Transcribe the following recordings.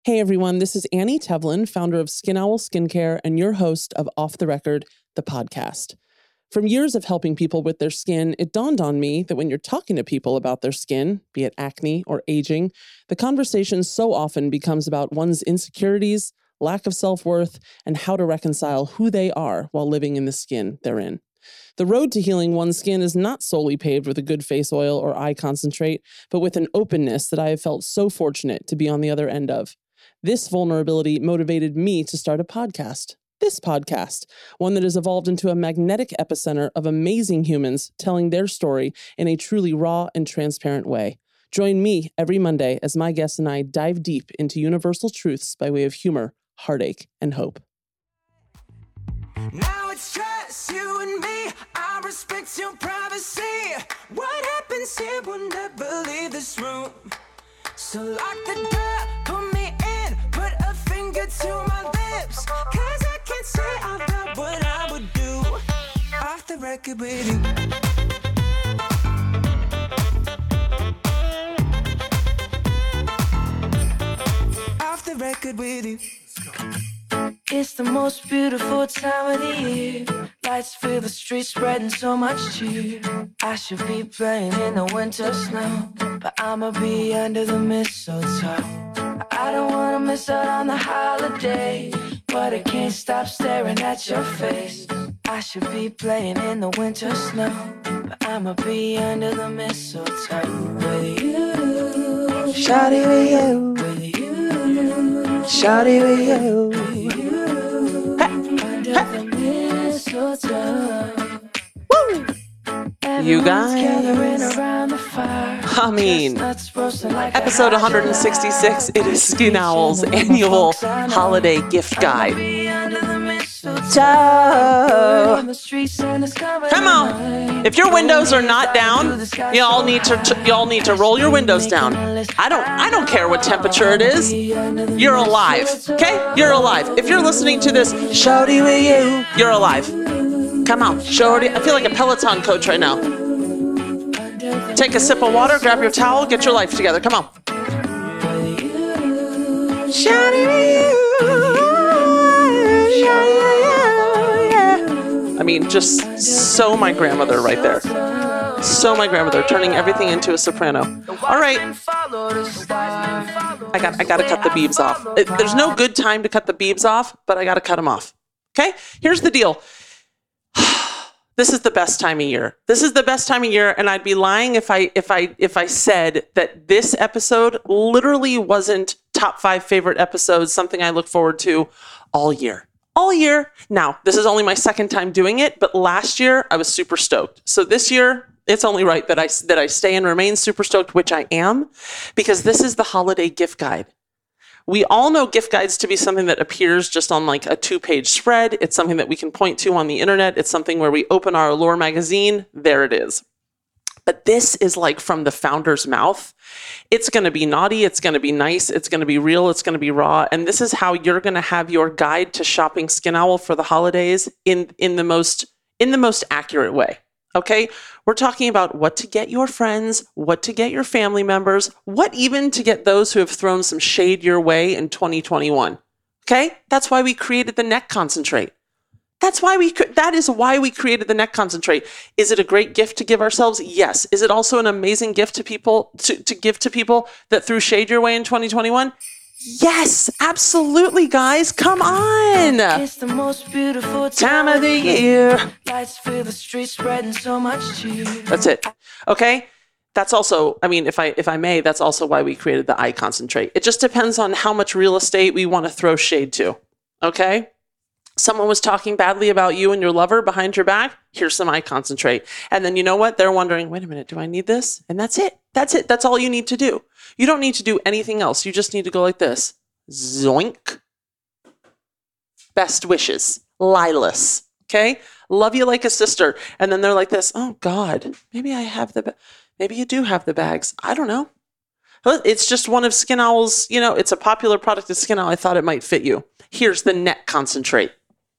Hey everyone, this is Annie Tevlin, founder of Skin Owl Skincare and your host of Off the Record, the podcast. From years of helping people with their skin, it dawned on me that when you're talking to people about their skin, be it acne or aging, the conversation so often becomes about one's insecurities, lack of self-worth, and how to reconcile who they are while living in the skin they're in. The road to healing one's skin is not solely paved with a good face oil or eye concentrate, but with an openness that I have felt so fortunate to be on the other end of. This vulnerability motivated me to start a podcast. This podcast, one that has evolved into a magnetic epicenter of amazing humans telling their story in a truly raw and transparent way. Join me every Monday as my guests and I dive deep into universal truths by way of humor, heartache, and hope. Now it's just you and me. I respect your privacy. What happens here will never leave this room. So lock the door, put me in, put a finger to my lips, 'cause I can't say out loud what I would do. Off the record with you. Off the record with you. It's the most beautiful time of the year. Lights fill the streets, spreading so much cheer. I should be playing in the winter snow, but I'ma be under the mistletoe. I don't wanna miss out on the holiday, but I can't stop staring at your face. I should be playing in the winter snow, but I'ma be under the mistletoe. With you, shawty with you. With you, shawty with you. You guys, episode 166, it is Skin Owl's annual holiday gift guide. Come on, if your windows are not down, y'all need to roll your windows down. I don't care what temperature it is. You're alive, okay? You're alive. If you're listening to this, shawty with you, you're alive. Come on, shorty. I feel like a Peloton coach right now. Take a sip of water, grab your towel, get your life together. Come on. I mean, just so my grandmother right there. So my grandmother, turning everything into a soprano. All right. I gotta cut the beebs off. There's no good time to cut the beebs off, but I gotta cut them off. Okay? Here's the deal. This is the best time of year. This is the best time of year, and I'd be lying if I said that this episode literally wasn't top 5 favorite episodes, something I look forward to all year. All year. Now, this is only my second time doing it, but last year I was super stoked. So this year, it's only right that I stay and remain super stoked, which I am, because this is the holiday gift guide. We all know gift guides to be something that appears just on like a 2-page spread. It's something that we can point to on the internet. It's something where we open our Allure magazine. There it is. But this is like from the founder's mouth. It's going to be naughty. It's going to be nice. It's going to be real. It's going to be raw. And this is how you're going to have your guide to shopping Skin Owl for the holidays in the most accurate way. Okay, we're talking about what to get your friends, what to get your family members, what even to get those who have thrown some shade your way in 2021. Okay, that's why we created the neck concentrate. That is why we created the neck concentrate. Is it a great gift to give ourselves? Yes. Is it also an amazing gift to people to give to people that threw shade your way in 2021? Yes, absolutely, guys. Come on. It's the most beautiful time of the year. Lights fill the streets, spreading so much cheer. That's it. Okay. That's also, I mean, if I may, that's also why we created the eye concentrate. It just depends on how much real estate we want to throw shade to. Okay. Someone was talking badly about you and your lover behind your back. Here's some eye concentrate. And then you know what? They're wondering, wait a minute, do I need this? And that's it. That's it. That's all you need to do. You don't need to do anything else. You just need to go like this. Zoink. Best wishes. Lilas. Okay? Love you like a sister. And then they're like this. Oh, God. Maybe you do have the bags. I don't know. It's just one of Skin Owl's, it's a popular product of Skin Owl. I thought it might fit you. Here's the neck concentrate.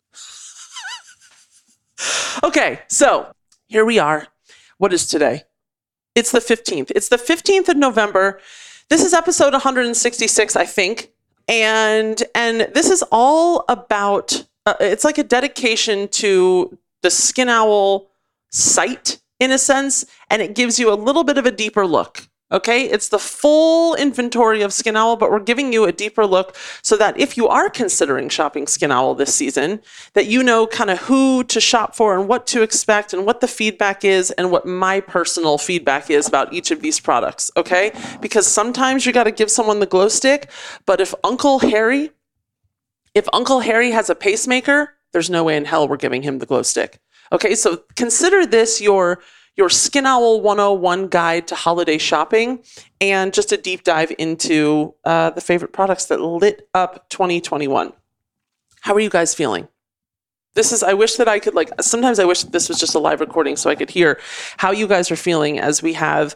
Okay, so here we are. What is today? It's the 15th. It's the 15th of November. This is episode 166, I think. And this is all about, it's like a dedication to the Skin Owl site in a sense, and it gives you a little bit of a deeper look. Okay, it's the full inventory of Skin Owl, but we're giving you a deeper look so that if you are considering shopping Skin Owl this season, that you know kind of who to shop for and what to expect and what the feedback is and what my personal feedback is about each of these products, okay? Because sometimes you got to give someone the glow stick, but if Uncle Harry has a pacemaker, there's no way in hell we're giving him the glow stick. Okay, so consider this your Skin Owl 101 guide to holiday shopping and just a deep dive into the favorite products that lit up 2021. How are you guys feeling? I wish that I could sometimes I wish this was just a live recording so I could hear how you guys are feeling as we have,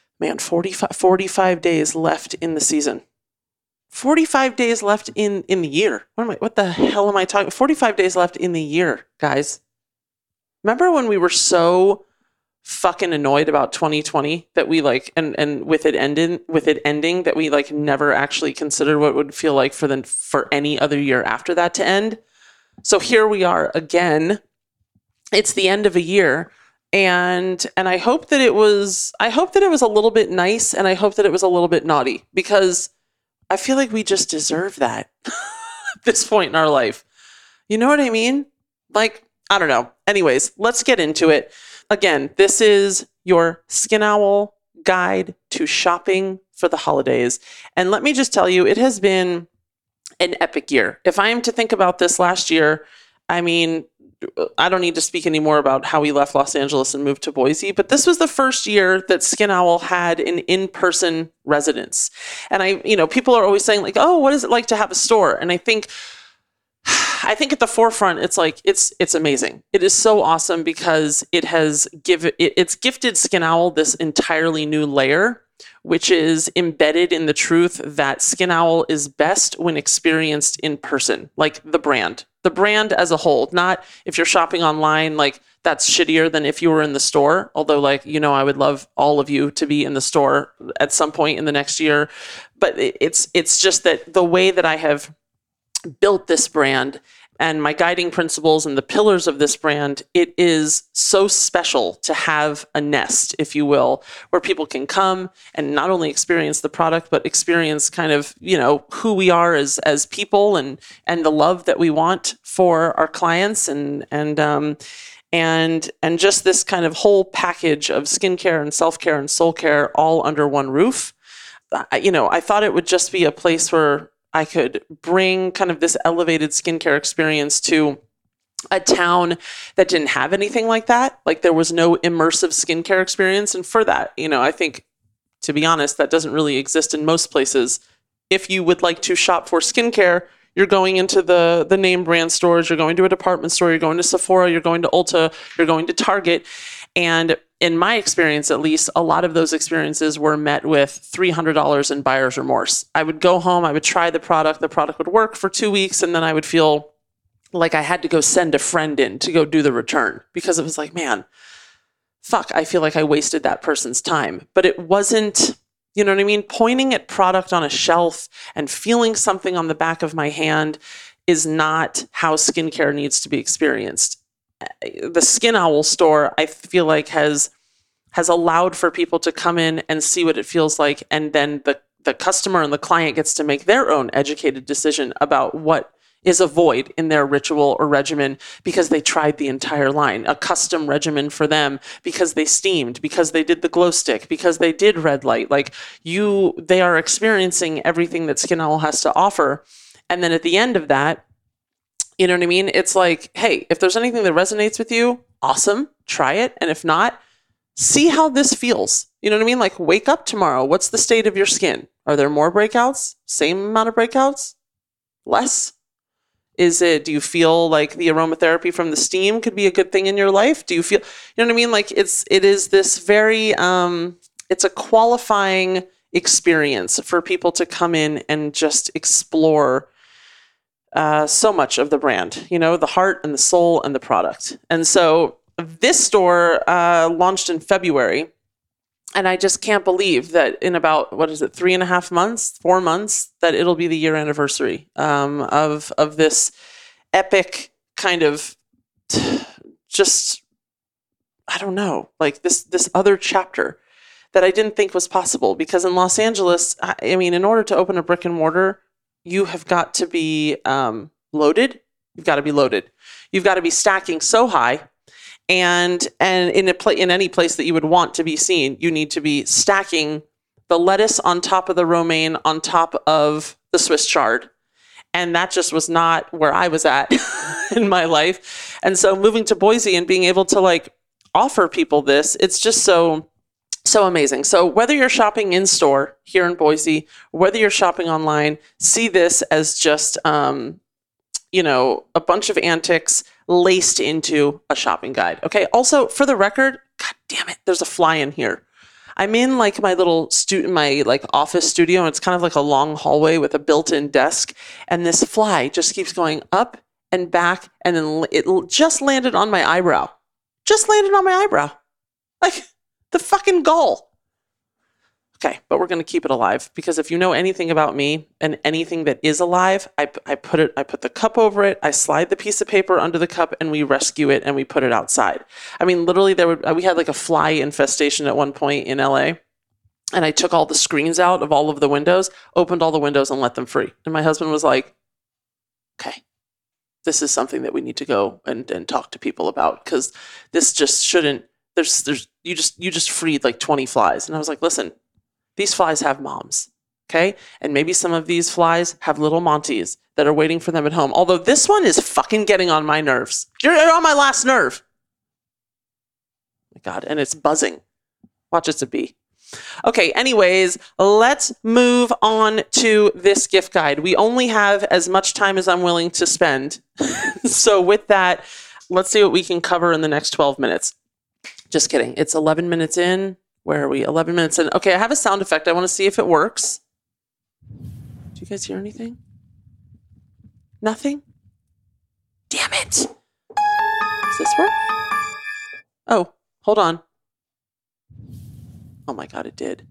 45 days left in the season. 45 days left in the year. What the hell am I talking? 45 days left in the year, guys. Remember when we were so fucking annoyed about 2020 that we and with it ending that we never actually considered what it would feel like for any other year after that to end. So here we are again. It's the end of a year, and I hope that it was a little bit nice, and I hope that it was a little bit naughty, because I feel like we just deserve that at this point in our life. You know what I mean? I don't know. Anyways, let's get into it. Again, this is your Skin Owl guide to shopping for the holidays. And let me just tell you, it has been an epic year. If I am to think about this last year, I don't need to speak anymore about how we left Los Angeles and moved to Boise, but this was the first year that Skin Owl had an in-person residence. And people are always saying oh, what is it like to have a store? And I think at the forefront, it's amazing. It is so awesome because it's gifted Skin Owl this entirely new layer, which is embedded in the truth that Skin Owl is best when experienced in person, the brand as a whole. Not if you're shopping online, that's shittier than if you were in the store. Although, I would love all of you to be in the store at some point in the next year. But it's just that the way that I have built this brand and my guiding principles and the pillars of this brand, it is so special to have a nest, if you will, where people can come and not only experience the product, but experience kind of, who we are as people and the love that we want for our clients and just this kind of whole package of skincare and self-care and soul care all under one roof. I thought it would just be a place where I could bring kind of this elevated skincare experience to a town that didn't have anything like that. There was no immersive skincare experience. And for that, I think, to be honest, that doesn't really exist in most places. If you would like to shop for skincare, you're going into the name brand stores, you're going to a department store, you're going to Sephora, you're going to Ulta, you're going to Target. And in my experience, at least, a lot of those experiences were met with $300 in buyer's remorse. I would go home, I would try the product would work for 2 weeks, and then I would feel like I had to go send a friend in to go do the return, because it was man, fuck, I feel like I wasted that person's time. But it wasn't, you know what I mean? Pointing at product on a shelf and feeling something on the back of my hand is not how skincare needs to be experienced. The Skin Owl store, I feel like, has allowed for people to come in and see what it feels like, and then the customer and the client gets to make their own educated decision about what is a void in their ritual or regimen, because they tried the entire line, a custom regimen for them, because they steamed, because they did the glow stick, because they did red light. They are experiencing everything that Skin Owl has to offer. And then at the end of that, you know what I mean? It's hey, if there's anything that resonates with you, awesome, try it. And if not, see how this feels. You know what I mean? Wake up tomorrow. What's the state of your skin? Are there more breakouts? Same amount of breakouts? Less? Do you feel like the aromatherapy from the steam could be a good thing in your life? Do you feel, you know what I mean? It is this very, it's a qualifying experience for people to come in and just explore so much of the brand, the heart and the soul and the product. And so this store launched in February. And I just can't believe that in about, 3.5 months, 4 months, that it'll be the year anniversary of this epic kind of just, I don't know, like this other chapter that I didn't think was possible. Because in Los Angeles, I mean, in order to open a brick and mortar, you have got to be loaded. You've got to be loaded. You've got to be stacking so high. And in any place that you would want to be seen, you need to be stacking the lettuce on top of the romaine on top of the Swiss chard. And that just was not where I was at in my life. And so moving to Boise and being able to like offer people this, it's just so amazing. So whether you're shopping in store here in Boise, whether you're shopping online, see this as just, a bunch of antics laced into a shopping guide. Okay. Also, for the record, God damn it, there's a fly in here. I'm in like my little office studio, and it's kind of like a long hallway with a built-in desk. And this fly just keeps going up and back. And then it just landed on my eyebrow. Like the fucking gull. Okay, but we're going to keep it alive, because if you know anything about me and anything that is alive, I put the cup over it, I slide the piece of paper under the cup, and we rescue it and we put it outside. I mean, literally we had like a fly infestation at one point in LA, and I took all the screens out of all of the windows, opened all the windows and let them free. And my husband was like, okay, this is something that we need to go and talk to people about, because this just shouldn't, you just freed like 20 flies. And I was like, listen, these flies have moms, okay? And maybe some of these flies have little Monties that are waiting for them at home. Although this one is fucking getting on my nerves. You're on my last nerve. Oh my God, and it's buzzing. Watch, it's a bee. Okay, anyways, let's move on to this gift guide. We only have as much time as I'm willing to spend. So with that, let's see what we can cover in the next 12 minutes. Just kidding. It's 11 minutes in. Where are we? 11 minutes in. Okay, I have a sound effect. I want to see if it works. Do you guys hear anything? Nothing? Damn it. Does this work? Oh, hold on. Oh my God, it did.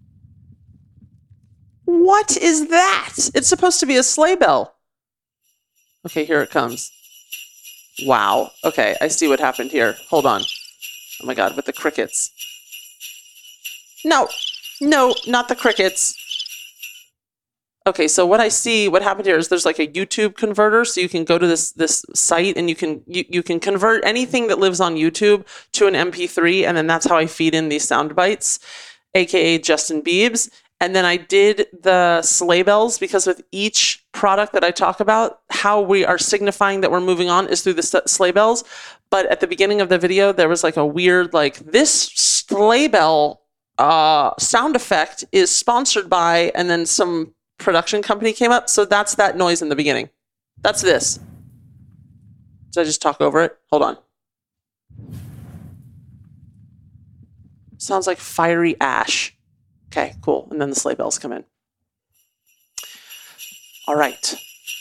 What is that? It's supposed to be a sleigh bell. Okay, here it comes. Wow. Okay, I see what happened here. Hold on. Oh my God, with the crickets. No, not the crickets. Okay, so what happened here is there's like a YouTube converter, so you can go to this site and you can convert anything that lives on YouTube to an MP3, and then that's how I feed in these sound bites, aka Justin Biebs. And then I did the sleigh bells, because with each product that I talk about, how we are signifying that we're moving on is through the sleigh bells. But at the beginning of the video, there was like a weird, like, this sleigh bell sound effect is sponsored by, and then some production company came up. So that's that noise in the beginning. That's this. Did I just talk over it? Hold on. Sounds like fiery ash. Okay, cool. And then the sleigh bells come in. All right.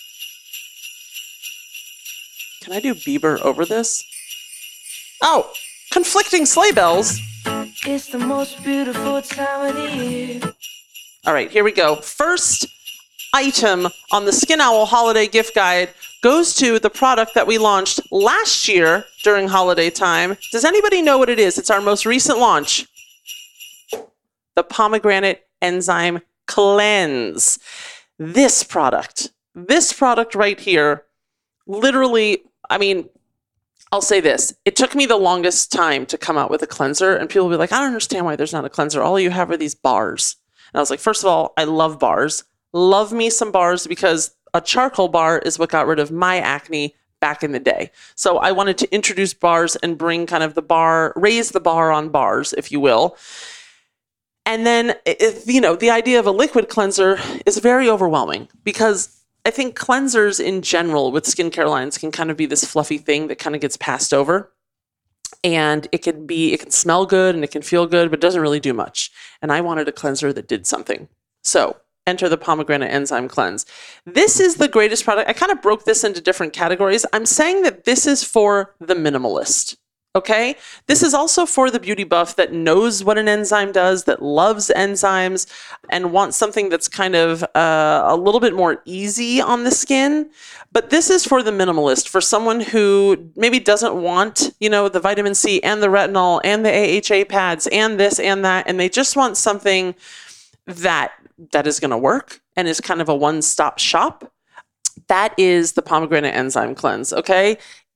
Can I do Bieber over this? Oh, conflicting sleigh bells. It's the most beautiful time of the year. All right, here we go. First item on the Skin Owl Holiday Gift Guide goes to the product that we launched last year during holiday time. Does anybody know what it is? It's our most recent launch. The Pomegranate Enzyme Cleanse. This product right here, literally, I mean, I'll say this. It took me the longest time to come out with a cleanser, and people will be like, I don't understand why there's not a cleanser. All you have are these bars. And I was like, first of all, I love bars. Love me some bars, because a charcoal bar is what got rid of my acne back in the day. So I wanted to introduce bars and bring kind of raise the bar on bars, if you will. And then, the idea of a liquid cleanser is very overwhelming, because I think cleansers in general with skincare lines can kind of be this fluffy thing that kind of gets passed over. And it can smell good and it can feel good, but it doesn't really do much. And I wanted a cleanser that did something. So enter the Pomegranate Enzyme Cleanse. This is the greatest product. I kind of broke this into different categories. I'm saying that this is for the minimalist. Okay, this is also for the beauty buff that knows what an enzyme does, that loves enzymes, and wants something that's kind of a little bit more easy on the skin. But this is for the minimalist, for someone who maybe doesn't want, the vitamin C and the retinol and the AHA pads and this and that, and they just want something that is going to work and is kind of a one-stop shop. That is the pomegranate enzyme cleanse. Okay.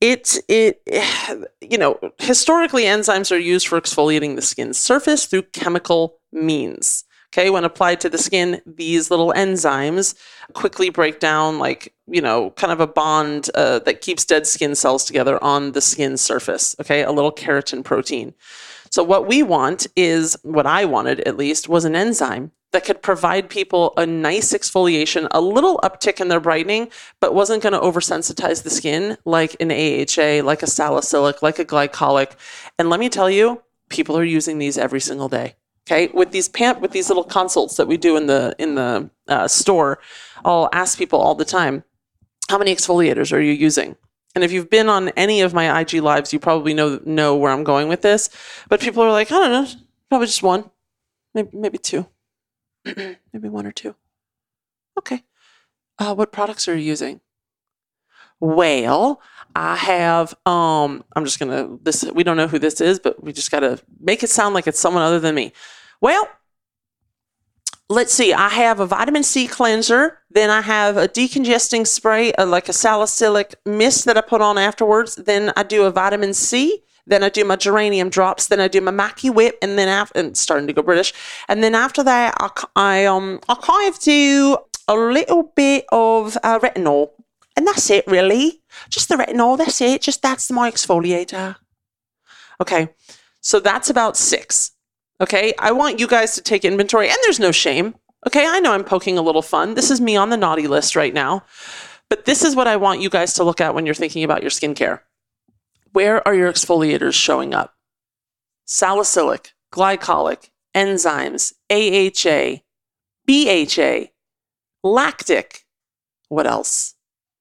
Historically, enzymes are used for exfoliating the skin's surface through chemical means. Okay. When applied to the skin, these little enzymes quickly break down kind of a bond that keeps dead skin cells together on the skin surface. Okay. A little keratin protein. So what I wanted at least, was an enzyme that could provide people a nice exfoliation, a little uptick in their brightening, but wasn't going to oversensitize the skin like an AHA, like a salicylic, like a glycolic. And let me tell you, people are using these every single day. Okay, with these little consults that we do in the store, I'll ask people all the time, how many exfoliators are you using? And if you've been on any of my IG lives, you probably know where I'm going with this. But people are like, I don't know, probably just one, maybe two. Maybe one or two. Okay. What products are you using? Well, I have, we don't know who this is, but we just got to make it sound like it's someone other than me. Well, let's see. I have a vitamin C cleanser. Then I have a decongesting spray, like a salicylic mist that I put on afterwards. Then I do a vitamin C. Then I do my geranium drops. Then I do my Mackie Whip, and then and starting to go British. And then after that, I kind of do a little bit of retinol, and that's it really. Just the retinol. That's it. That's my exfoliator. Okay, so that's about 6. Okay, I want you guys to take inventory, and there's no shame. Okay, I know I'm poking a little fun. This is me on the naughty list right now, but this is what I want you guys to look at when you're thinking about your skincare. Where are your exfoliators showing up? Salicylic, glycolic, enzymes, AHA, BHA, lactic. What else?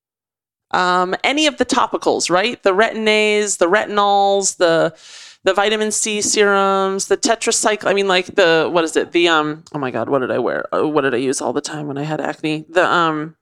Any of the topicals, right? The retin-A's, the retinols, the vitamin C serums, the tetracycline. I mean, like what is it? Oh my God, what did I wear? What did I use all the time when I had acne? Oh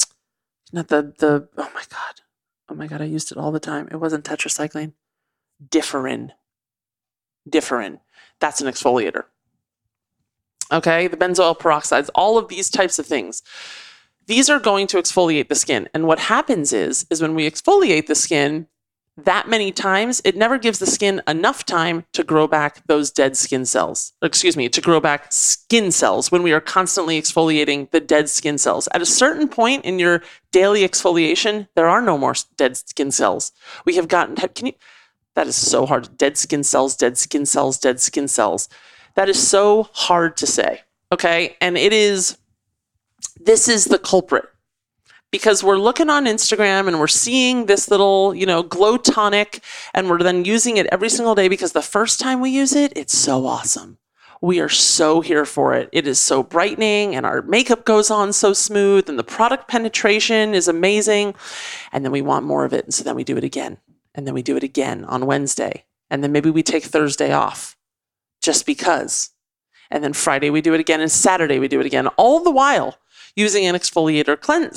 my God, I used it all the time. It wasn't tetracycline. Differin. That's an exfoliator. Okay, the benzoyl peroxides, all of these types of things. These are going to exfoliate the skin. And what happens is when we exfoliate the skin that many times, it never gives the skin enough time to grow back those dead skin cells. To grow back skin cells when we are constantly exfoliating the dead skin cells. At a certain point in your daily exfoliation, there are no more dead skin cells. We have gotten, that is so hard. Dead skin cells, dead skin cells, dead skin cells. That is so hard to say. Okay. And this is the culprit. Because we're looking on Instagram and we're seeing this little, glow tonic, and we're then using it every single day because the first time we use it, it's so awesome. We are so here for it. It is so brightening and our makeup goes on so smooth and the product penetration is amazing. And then we want more of it. And so then we do it again. And then we do it again on Wednesday. And then maybe we take Thursday off just because. And then Friday we do it again and Saturday we do it again. All the while using an exfoliating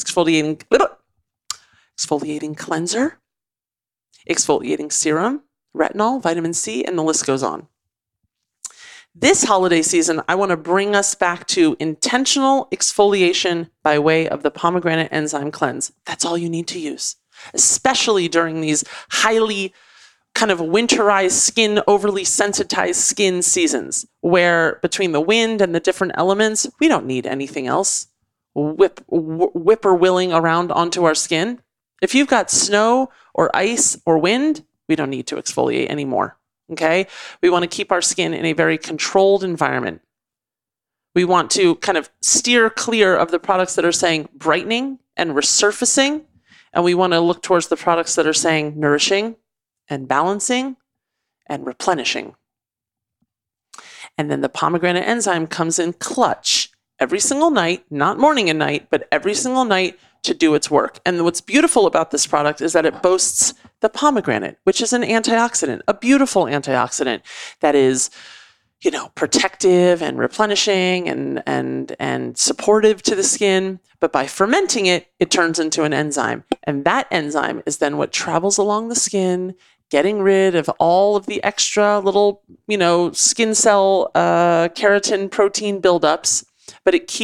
cleanser, exfoliating serum, retinol, vitamin C, and the list goes on. This holiday season, I want to bring us back to intentional exfoliation by way of the pomegranate enzyme cleanse. That's all you need to use, especially during these highly kind of winterized skin, overly sensitized skin seasons, where between the wind and the different elements, we don't need anything else whipper-willing around onto our skin. If you've got snow or ice or wind, we don't need to exfoliate anymore. Okay? We want to keep our skin in a very controlled environment. We want to kind of steer clear of the products that are saying brightening and resurfacing, and we want to look towards the products that are saying nourishing and balancing and replenishing. And then the pomegranate enzyme comes in clutch every single night, not morning and night, but every single night to do its work. And what's beautiful about this product is that it boasts the pomegranate, which is an antioxidant, a beautiful antioxidant that is, protective and replenishing and supportive to the skin. But by fermenting it, it turns into an enzyme. And that enzyme is then what travels along the skin, getting rid of all of the extra little, skin cell keratin protein buildups. But it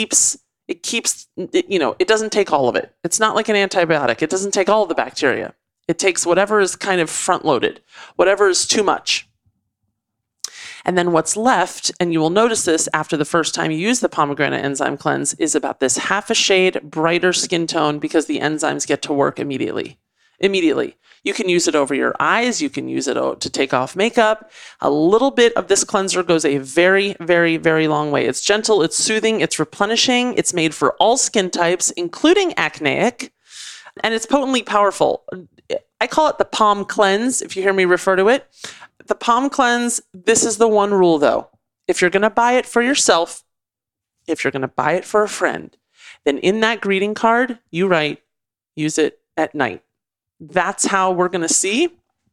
doesn't take all of it. It's not like an antibiotic. It doesn't take all of the bacteria. It takes whatever is kind of front-loaded, whatever is too much. And then what's left, and you will notice this after the first time you use the pomegranate enzyme cleanse, is about this half a shade brighter skin tone because the enzymes get to work immediately. You can use it over your eyes. You can use it to take off makeup. A little bit of this cleanser goes a very, very, very long way. It's gentle, it's soothing, it's replenishing. It's made for all skin types, including acneic, and it's potently powerful. I call it the Palm Cleanse, if you hear me refer to it. The Palm Cleanse, this is the one rule though. If you're going to buy it for yourself, if you're going to buy it for a friend, then in that greeting card, you write, use it at night. That's how we're going to see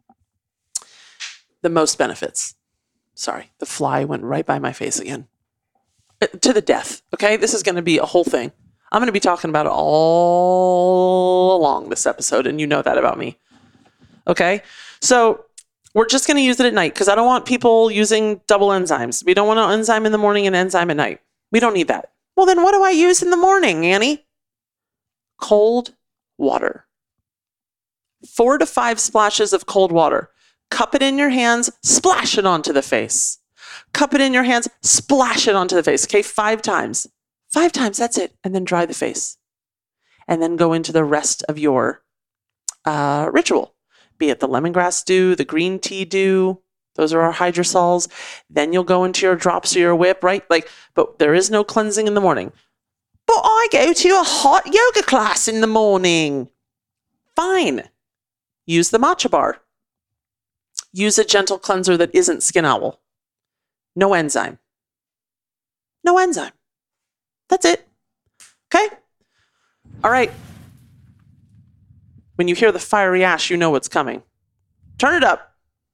the most benefits. Sorry, the fly went right by my face again. To the death, okay? This is going to be a whole thing. I'm going to be talking about it all along this episode, and you know that about me. Okay? So we're just going to use it at night because I don't want people using double enzymes. We don't want an enzyme in the morning and enzyme at night. We don't need that. Well, then what do I use in the morning, Annie? Cold water. 4 to 5 splashes of cold water. Cup it in your hands, splash it onto the face. Cup it in your hands, splash it onto the face. Okay, 5 times. 5 times, that's it. And then dry the face. And then go into the rest of your ritual. Be it the lemongrass dew, the green tea dew. Those are our hydrosols. Then you'll go into your drops or your whip, right? But there is no cleansing in the morning. But I go to a hot yoga class in the morning. Fine. Use the matcha bar. Use a gentle cleanser that isn't Skin Owl. No enzyme. No enzyme. That's it. Okay? All right. When you hear the fiery ash, you know what's coming. Turn it up.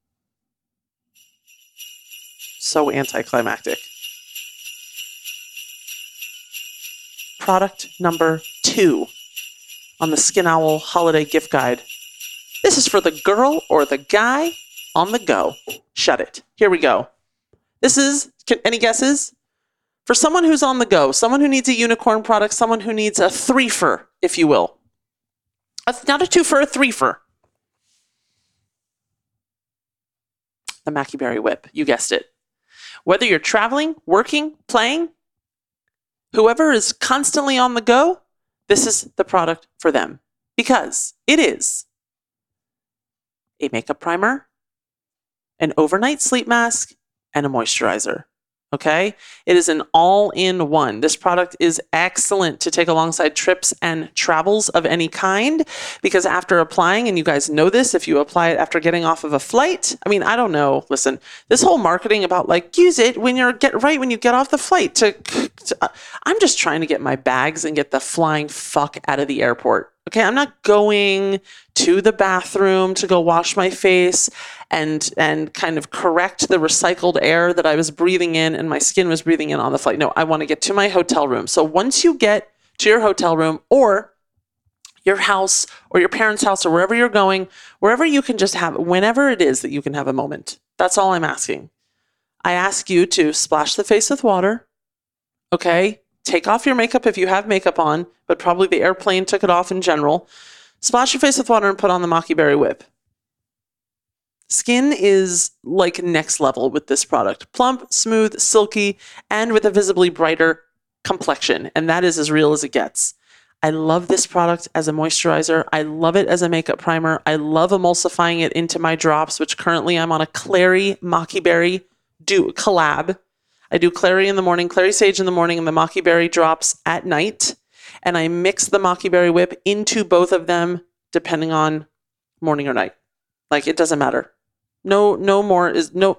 So anticlimactic. Product number 2 on the Skin Owl holiday gift guide. This is for the girl or the guy on the go. Shut it. Here we go. This is, any guesses? For someone who's on the go, someone who needs a unicorn product, someone who needs a threefer, if you will. Not a twofer, a threefer. The Maki Berry Whip. You guessed it. Whether you're traveling, working, playing, whoever is constantly on the go, this is the product for them. Because it is a makeup primer, an overnight sleep mask, and a moisturizer. Okay? It is an all-in-one. This product is excellent to take alongside trips and travels of any kind because after applying, and you guys know this, if you apply it after getting off of a flight, I don't know. Listen, this whole marketing about use it when you get off the flight I'm just trying to get my bags and get the flying fuck out of the airport. Okay, I'm not going to the bathroom to go wash my face and kind of correct the recycled air that I was breathing in and my skin was breathing in on the flight. No, I want to get to my hotel room. So once you get to your hotel room or your house or your parents' house or wherever you're going, wherever you can just have, whenever it is that you can have a moment. That's all I'm asking. I ask you to splash the face with water. Okay? Take off your makeup if you have makeup on, but probably the airplane took it off in general. Splash your face with water and put on the Maki Berry Whip. Skin is next level with this product. Plump, smooth, silky, and with a visibly brighter complexion. And that is as real as it gets. I love this product as a moisturizer. I love it as a makeup primer. I love emulsifying it into my drops, which currently I'm on a Clary Maki Berry collab. I do Clary in the morning, Clary Sage in the morning, and the Maki Berry drops at night. And I mix the Maki Berry Whip into both of them, depending on morning or night. It doesn't matter. No more is no.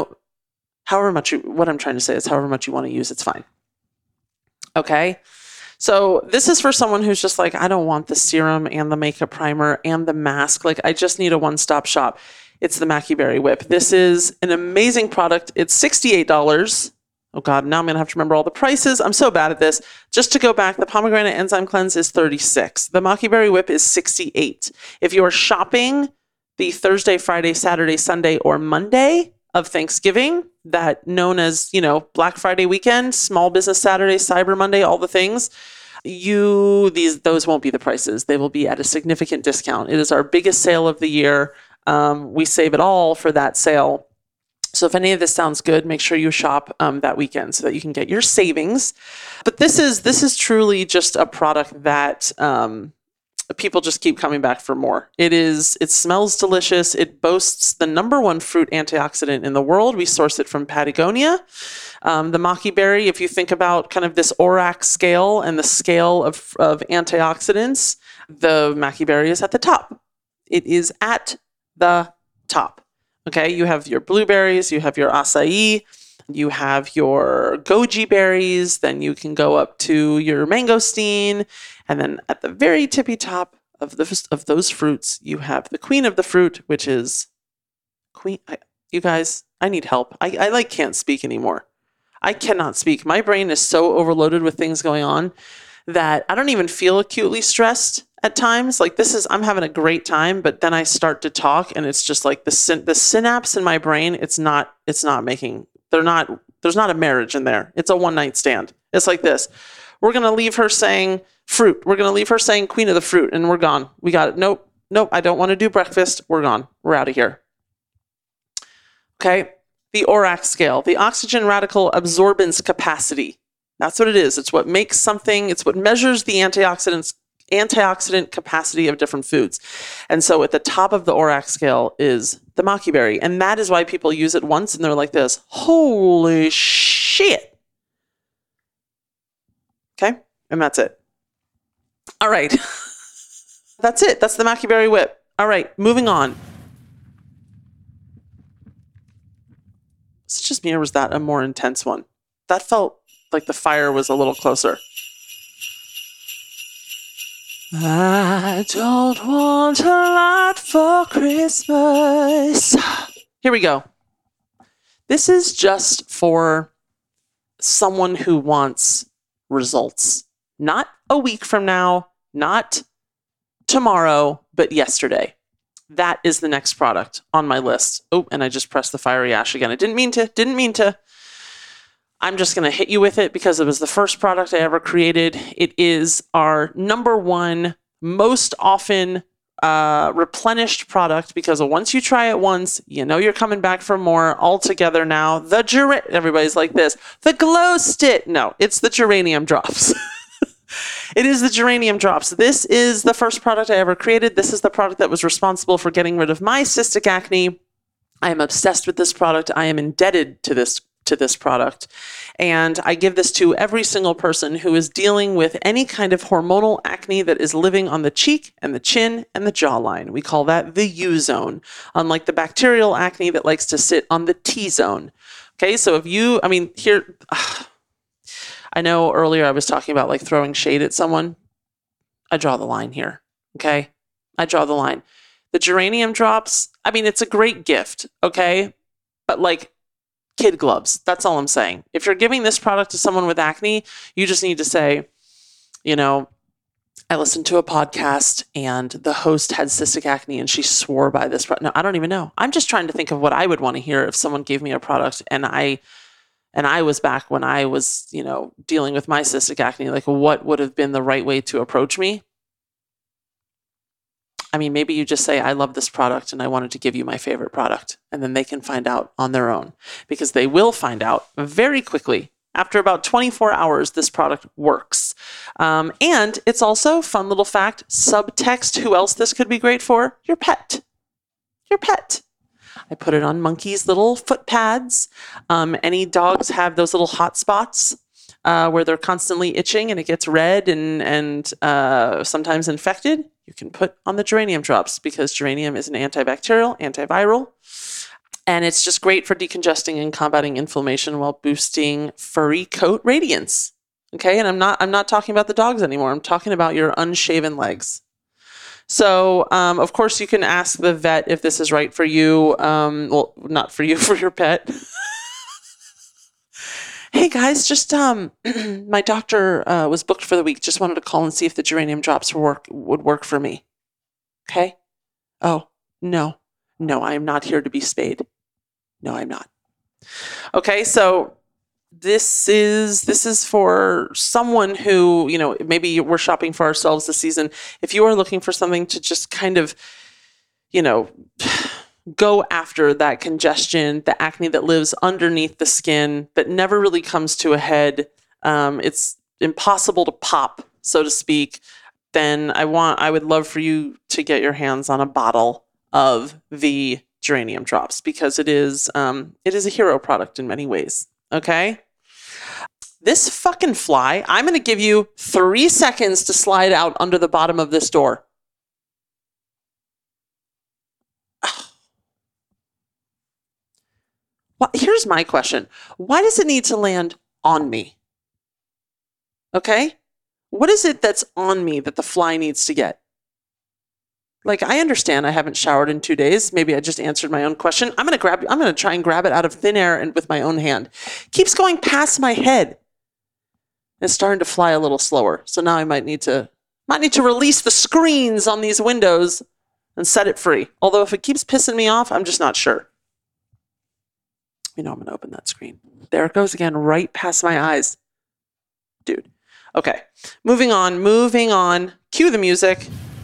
However much what I'm trying to say is however much you want to use, it's fine. Okay. So this is for someone who's just like, I don't want the serum and the makeup primer and the mask. Like, I just need a one-stop shop. It's the Maki Berry Whip. This is an amazing product. It's $68. Oh God, now I'm going to have to remember all the prices. I'm so bad at this. Just to go back, the Pomegranate Enzyme Cleanse is $36. The Maki Berry Whip is $68. If you are shopping the Thursday, Friday, Saturday, Sunday, or Monday of Thanksgiving, that known as, Black Friday weekend, Small Business Saturday, Cyber Monday, all the things, those won't be the prices. They will be at a significant discount. It is our biggest sale of the year. We save it all for that sale. So if any of this sounds good, make sure you shop that weekend so that you can get your savings. But this is truly just a product that people just keep coming back for more. It smells delicious. It boasts the number 1 fruit antioxidant in the world. We source it from Patagonia. The Maki Berry, if you think about kind of this ORAC scale and the scale of antioxidants, the Maki Berry is at the top. It is at the top. Okay, you have your blueberries, you have your acai, you have your goji berries, then you can go up to your mangosteen, and then at the very tippy top of those fruits, you have the queen of the fruit, which is you guys, I need help. I can't speak anymore. I cannot speak. My brain is so overloaded with things going on that I don't even feel acutely stressed at times. Like I'm having a great time, but then I start to talk and it's just like the synapse in my brain, there's not a marriage in there. It's a one-night stand. It's like this. We're going to leave her saying fruit. We're going to leave her saying queen of the fruit and we're gone. We got it. Nope. I don't want to do breakfast. We're gone. We're out of here. Okay. The ORAC scale, the oxygen radical absorbance capacity. That's what it is. It's what measures the antioxidant capacity of different foods. And so at the top of the ORAC scale is the Maki Berry. And that is why people use it once and they're like this, holy shit. Okay. And that's it. All right. That's it. That's the Maki Berry Whip. All right. Moving on. Is it just me or was that a more intense one? That felt like the fire was a little closer. I don't want a lot for Christmas. Here we go. This is just for someone who wants results. Not a week from now, not tomorrow, but yesterday. That is the next product on my list. Oh, and I just pressed the fiery ash again. I didn't mean to. I'm just going to hit you with it because it was the first product I ever created. It is our number 1 most often replenished product because once you try it once, you're coming back for more. All together now, everybody's like this. The glow stick. No, it's the geranium drops. It is the geranium drops. This is the first product I ever created. This is the product that was responsible for getting rid of my cystic acne. I am obsessed with this product. I am indebted to this product. And I give this to every single person who is dealing with any kind of hormonal acne that is living on the cheek and the chin and the jawline. We call that the U zone, unlike the bacterial acne that likes to sit on the T zone. Okay, so I know earlier I was talking about like throwing shade at someone. I draw the line here. Okay, I draw the line. The geranium drops, it's a great gift. Okay, but like, kid gloves. That's all I'm saying. If you're giving this product to someone with acne, you just need to say, I listened to a podcast and the host had cystic acne and she swore by this product. No, I don't even know. I'm just trying to think of what I would want to hear if someone gave me a product and I was back when I was, dealing with my cystic acne, like what would have been the right way to approach me? Maybe you just say, I love this product and I wanted to give you my favorite product. And then they can find out on their own because they will find out very quickly. After about 24 hours, this product works. And it's also, fun little fact, subtext, who else this could be great for? Your pet. Your pet. I put it on Monkey's little foot pads. Any dogs have those little hot spots where they're constantly itching and it gets red and sometimes infected. You can put on the geranium drops because geranium is an antibacterial, antiviral, and it's just great for decongesting and combating inflammation while boosting furry coat radiance. Okay, and I'm not talking about the dogs anymore. I'm talking about your unshaven legs. So, of course, you can ask the vet if this is right for you. Well, not for you, for your pet. Hey guys, just my doctor was booked for the week. Just wanted to call and see if the geranium drops would work for me. Okay? Oh, no, I am not here to be spayed. No, I'm not. Okay, so this is for someone who, maybe we're shopping for ourselves this season. If you are looking for something to just kind of, go after that congestion, the acne that lives underneath the skin that never really comes to a head, it's impossible to pop, so to speak, then I would love for you to get your hands on a bottle of the geranium drops, because it is a hero product in many ways. Okay? This fucking fly, I'm going to give you 3 seconds to slide out under the bottom of this door. Well, here's my question. Why does it need to land on me? Okay? What is it that's on me that the fly needs to get? Like, I understand I haven't showered in 2 days. Maybe I just answered my own question. I'm going to try and grab it out of thin air and with my own hand. Keeps going past my head. It's starting to fly a little slower. So now I might need to release the screens on these windows and set it free. Although if it keeps pissing me off, I'm just not sure. I'm going to open that screen. There it goes again, right past my eyes. Dude. Okay. Moving on. Cue the music.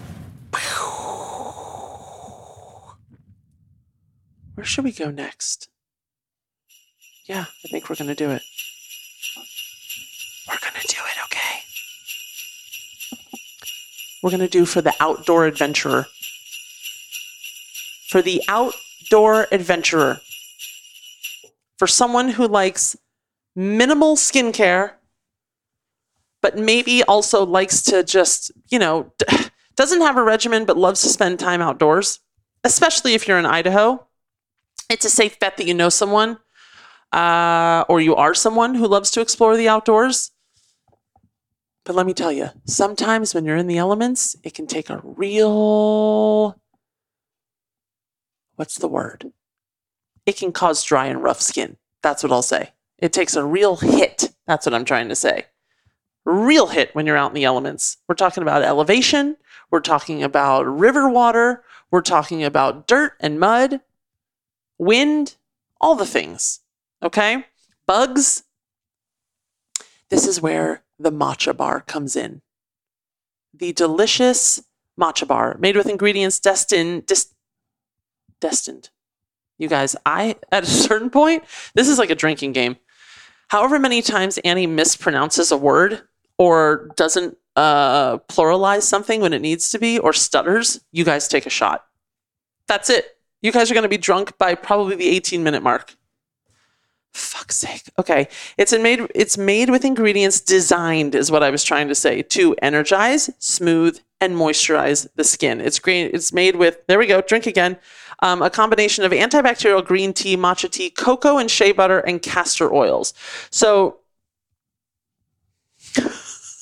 Where should we go next? Yeah, I think we're going to do it. We're going to do it, okay? We're going to do for the outdoor adventurer. For the outdoor adventurer. For someone who likes minimal skincare, but maybe also likes to just, doesn't have a regimen, but loves to spend time outdoors, especially if you're in Idaho. It's a safe bet that you know someone, or you are someone who loves to explore the outdoors. But let me tell you, sometimes when you're in the elements, it can take a real, what's the word? It can cause dry and rough skin. That's what I'll say. It takes a real hit. That's what I'm trying to say. Real hit when you're out in the elements. We're talking about elevation. We're talking about river water. We're talking about dirt and mud, wind, all the things. Okay? Bugs. This is where the matcha bar comes in. The delicious matcha bar made with ingredients destined. You guys, at a certain point, this is like a drinking game. However many times Annie mispronounces a word or doesn't pluralize something when it needs to be or stutters, you guys take a shot. That's it. You guys are going to be drunk by probably the 18-minute mark. Fuck's sake. Okay. It's made with ingredients designed, is what I was trying to say, to energize, smooth, and moisturize the skin. It's green. It's made with, there we go, drink again, a combination of antibacterial green tea, matcha tea, cocoa and shea butter, and castor oils. So the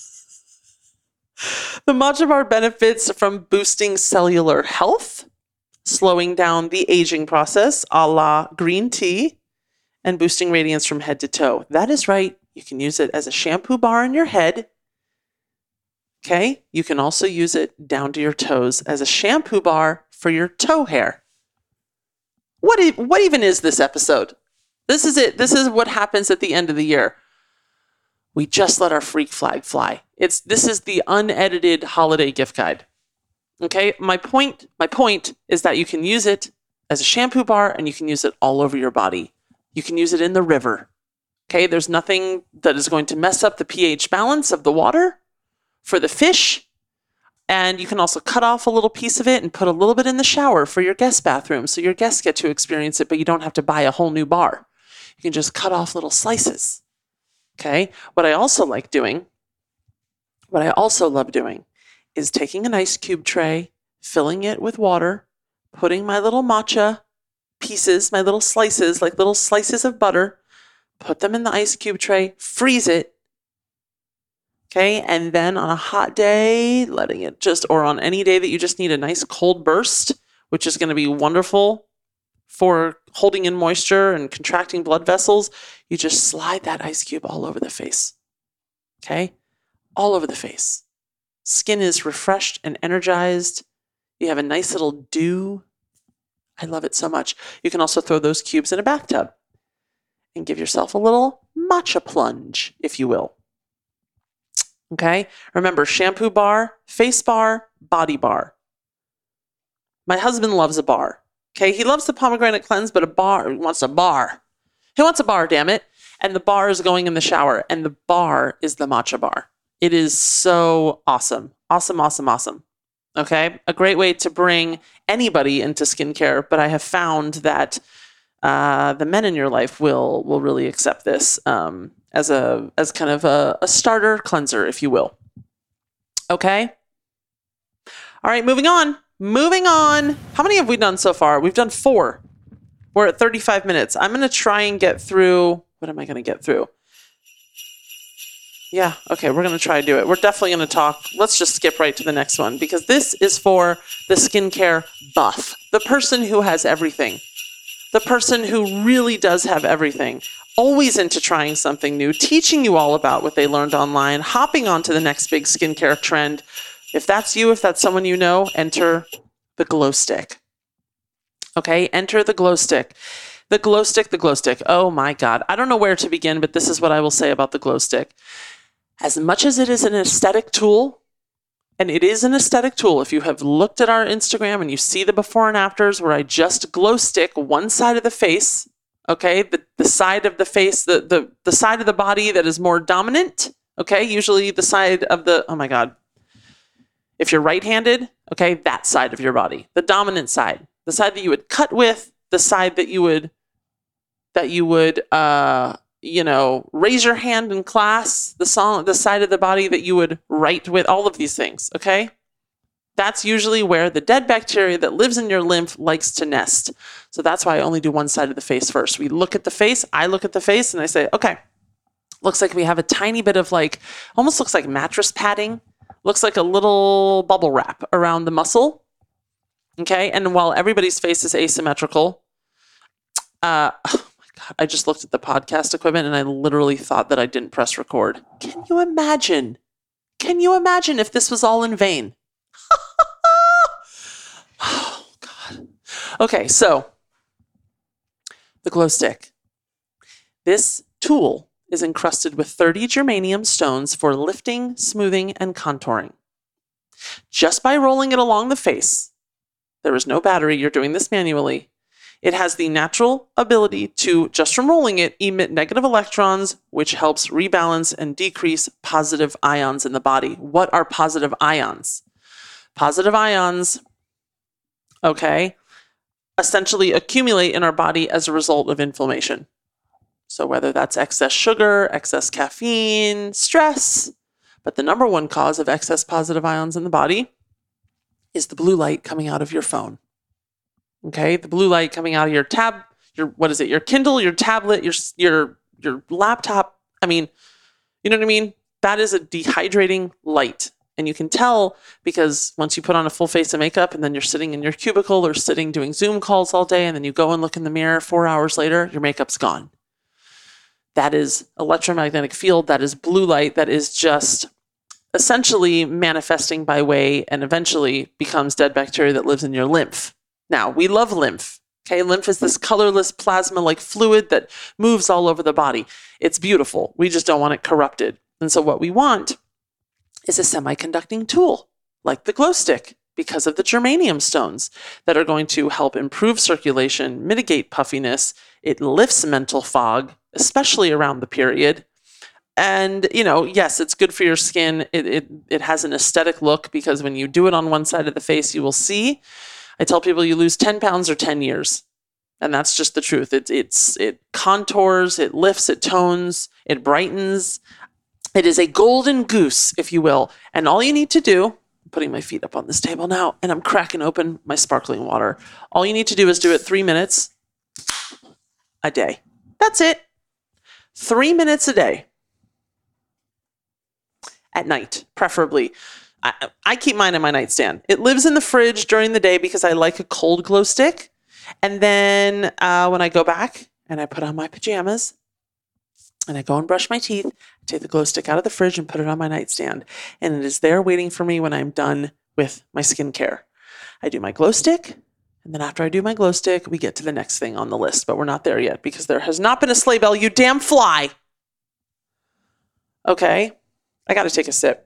matcha bar benefits from boosting cellular health, slowing down the aging process, a la green tea, and boosting radiance from head to toe. That is right. You can use it as a shampoo bar on your head. Okay? You can also use it down to your toes as a shampoo bar for your toe hair. What even is this episode? This is it. This is what happens at the end of the year. We just let our freak flag fly. This is the unedited holiday gift guide. Okay? My point is that you can use it as a shampoo bar and you can use it all over your body. You can use it in the river. Okay? There's nothing that is going to mess up the pH balance of the water for the fish. And you can also cut off a little piece of it and put a little bit in the shower for your guest bathroom so your guests get to experience it, but you don't have to buy a whole new bar. You can just cut off little slices. Okay? What I also love doing is taking an ice cube tray, filling it with water, putting my little matcha pieces, my little slices, like little slices of butter, put them in the ice cube tray, freeze it, Okay. And then on a hot day, letting it just, or on any day that you just need a nice cold burst, which is going to be wonderful for holding in moisture and contracting blood vessels, you just slide that ice cube all over the face. Okay? All over the face. Skin is refreshed and energized. You have a nice little dew. I love it so much. You can also throw those cubes in a bathtub and give yourself a little matcha plunge, if you will. Okay? Remember, shampoo bar, face bar, body bar. My husband loves a bar. Okay, he loves the pomegranate cleanse, but he wants a bar. He wants a bar, damn it. And the bar is going in the shower, and the bar is the matcha bar. It is so awesome. Awesome, awesome, awesome. Okay, a great way to bring anybody into skincare, but I have found that the men in your life will really accept this as kind of a starter cleanser, if you will. Okay? All right, moving on. How many have we done so far? We've done 4. We're at 35 minutes. I'm going to try and get through. What am I going to get through? Yeah, okay, we're going to try to do it. We're definitely going to talk. Let's just skip right to the next one because this is for the skincare buff, the person who has everything, the person who really does have everything, always into trying something new, teaching you all about what they learned online, hopping on to the next big skincare trend. If that's you, if that's someone you know, enter the glow stick. Okay, enter the glow stick. The glow stick. Oh my God. I don't know where to begin, but this is what I will say about the glow stick. As much as it is an aesthetic tool, and it is an aesthetic tool, if you have looked at our Instagram and you see the before and afters where I just glow stick one side of the face, okay, the side of the face, the side of the body that is more dominant, okay, usually the side of the, oh my God. If you're right-handed, okay, that side of your body, the dominant side, the side that you would cut with, the side that you would, raise your hand in class, the side of the body that you would write with, all of these things, okay? That's usually where the dead bacteria that lives in your lymph likes to nest. So that's why I only do one side of the face first. We look at the face, I look at the face, and I say, okay, looks like we have a tiny bit of almost looks like mattress padding. Looks like a little bubble wrap around the muscle. Okay, and while everybody's face is asymmetrical, oh my God, I just looked at the podcast equipment and I literally thought that I didn't press record. Can you imagine? If this was all in vain? Oh God. Okay, so the glow stick. This tool is encrusted with 30 germanium stones for lifting, smoothing, and contouring. Just by rolling it along the face, there is no battery, you're doing this manually, it has the natural ability to, just from rolling it, emit negative electrons, which helps rebalance and decrease positive ions in the body. What are positive ions? Positive ions, okay, essentially accumulate in our body as a result of inflammation. So whether that's excess sugar, excess caffeine, stress, but the number one cause of excess positive ions in the body is the blue light coming out of your phone. Okay, the blue light coming out of your your Kindle, your tablet, your laptop. I mean, you know what I mean? That is a dehydrating light. And you can tell because once you put on a full face of makeup and then you're sitting in your cubicle or sitting doing Zoom calls all day and then you go and look in the mirror 4 hours later, your makeup's gone. That is electromagnetic field. That is blue light. That is just essentially manifesting by way and eventually becomes dead bacteria that lives in your lymph. Now, we love lymph. Okay, lymph is this colorless plasma-like fluid that moves all over the body. It's beautiful. We just don't want it corrupted. And so what we want is a semiconducting tool like the glow stick because of the germanium stones that are going to help improve circulation, mitigate puffiness. It lifts mental fog, especially around the period. And, yes, it's good for your skin. It has an aesthetic look because when you do it on one side of the face, you will see. I tell people you lose 10 pounds or 10 years. And that's just the truth. It contours, it lifts, it tones, it brightens. It is a golden goose, if you will. And all you need to do, I'm putting my feet up on this table now, and I'm cracking open my sparkling water. All you need to do is do it 3 minutes a day. That's it. 3 minutes a day. at night, preferably. I keep mine in my nightstand. It lives in the fridge during the day because I like a cold glow stick. And then when I go back and I put on my pajamas and I go and brush my teeth, I take the glow stick out of the fridge and put it on my nightstand. And it is there waiting for me when I'm done with my skincare. I do my glow stick. And then after I do my glow stick, we get to the next thing on the list. But we're not there yet because there has not been a sleigh bell, you damn fly. Okay, I got to take a sip.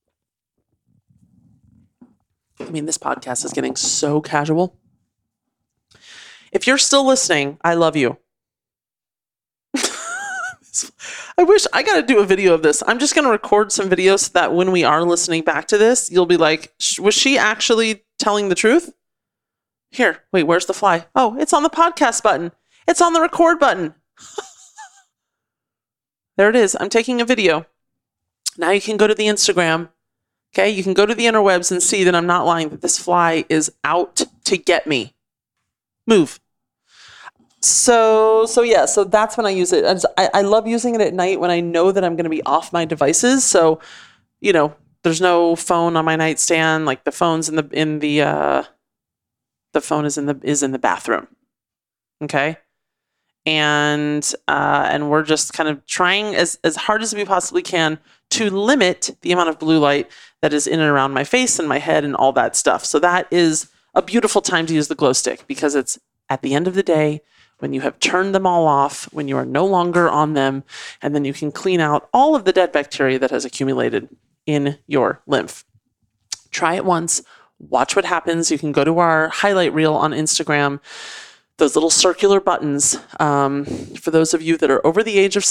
I mean, this podcast is getting so casual. If you're still listening, I love you. I wish I got to do a video of this. I'm just going to record some videos so that when we are listening back to this, you'll be like, was she actually telling the truth? Here, wait, where's the fly? Oh, it's on the podcast button. It's on the record button. There it is. I'm taking a video. Now you can go to the Instagram. Okay, you can go to the interwebs and see that I'm not lying, that this fly is out to get me. Move. So that's when I use it. I love using it at night when I know that I'm going to be off my devices. So, there's no phone on my nightstand. Like the phone's the phone is in the bathroom. Okay. And we're just kind of trying as hard as we possibly can to limit the amount of blue light that is in and around my face and my head and all that stuff. So that is a beautiful time to use the glow stick because it's at the end of the day when you have turned them all off, when you are no longer on them, and then you can clean out all of the dead bacteria that has accumulated in your lymph. Try it once, watch what happens. You can go to our highlight reel on Instagram. Those little circular buttons, for those of you that are over the age of,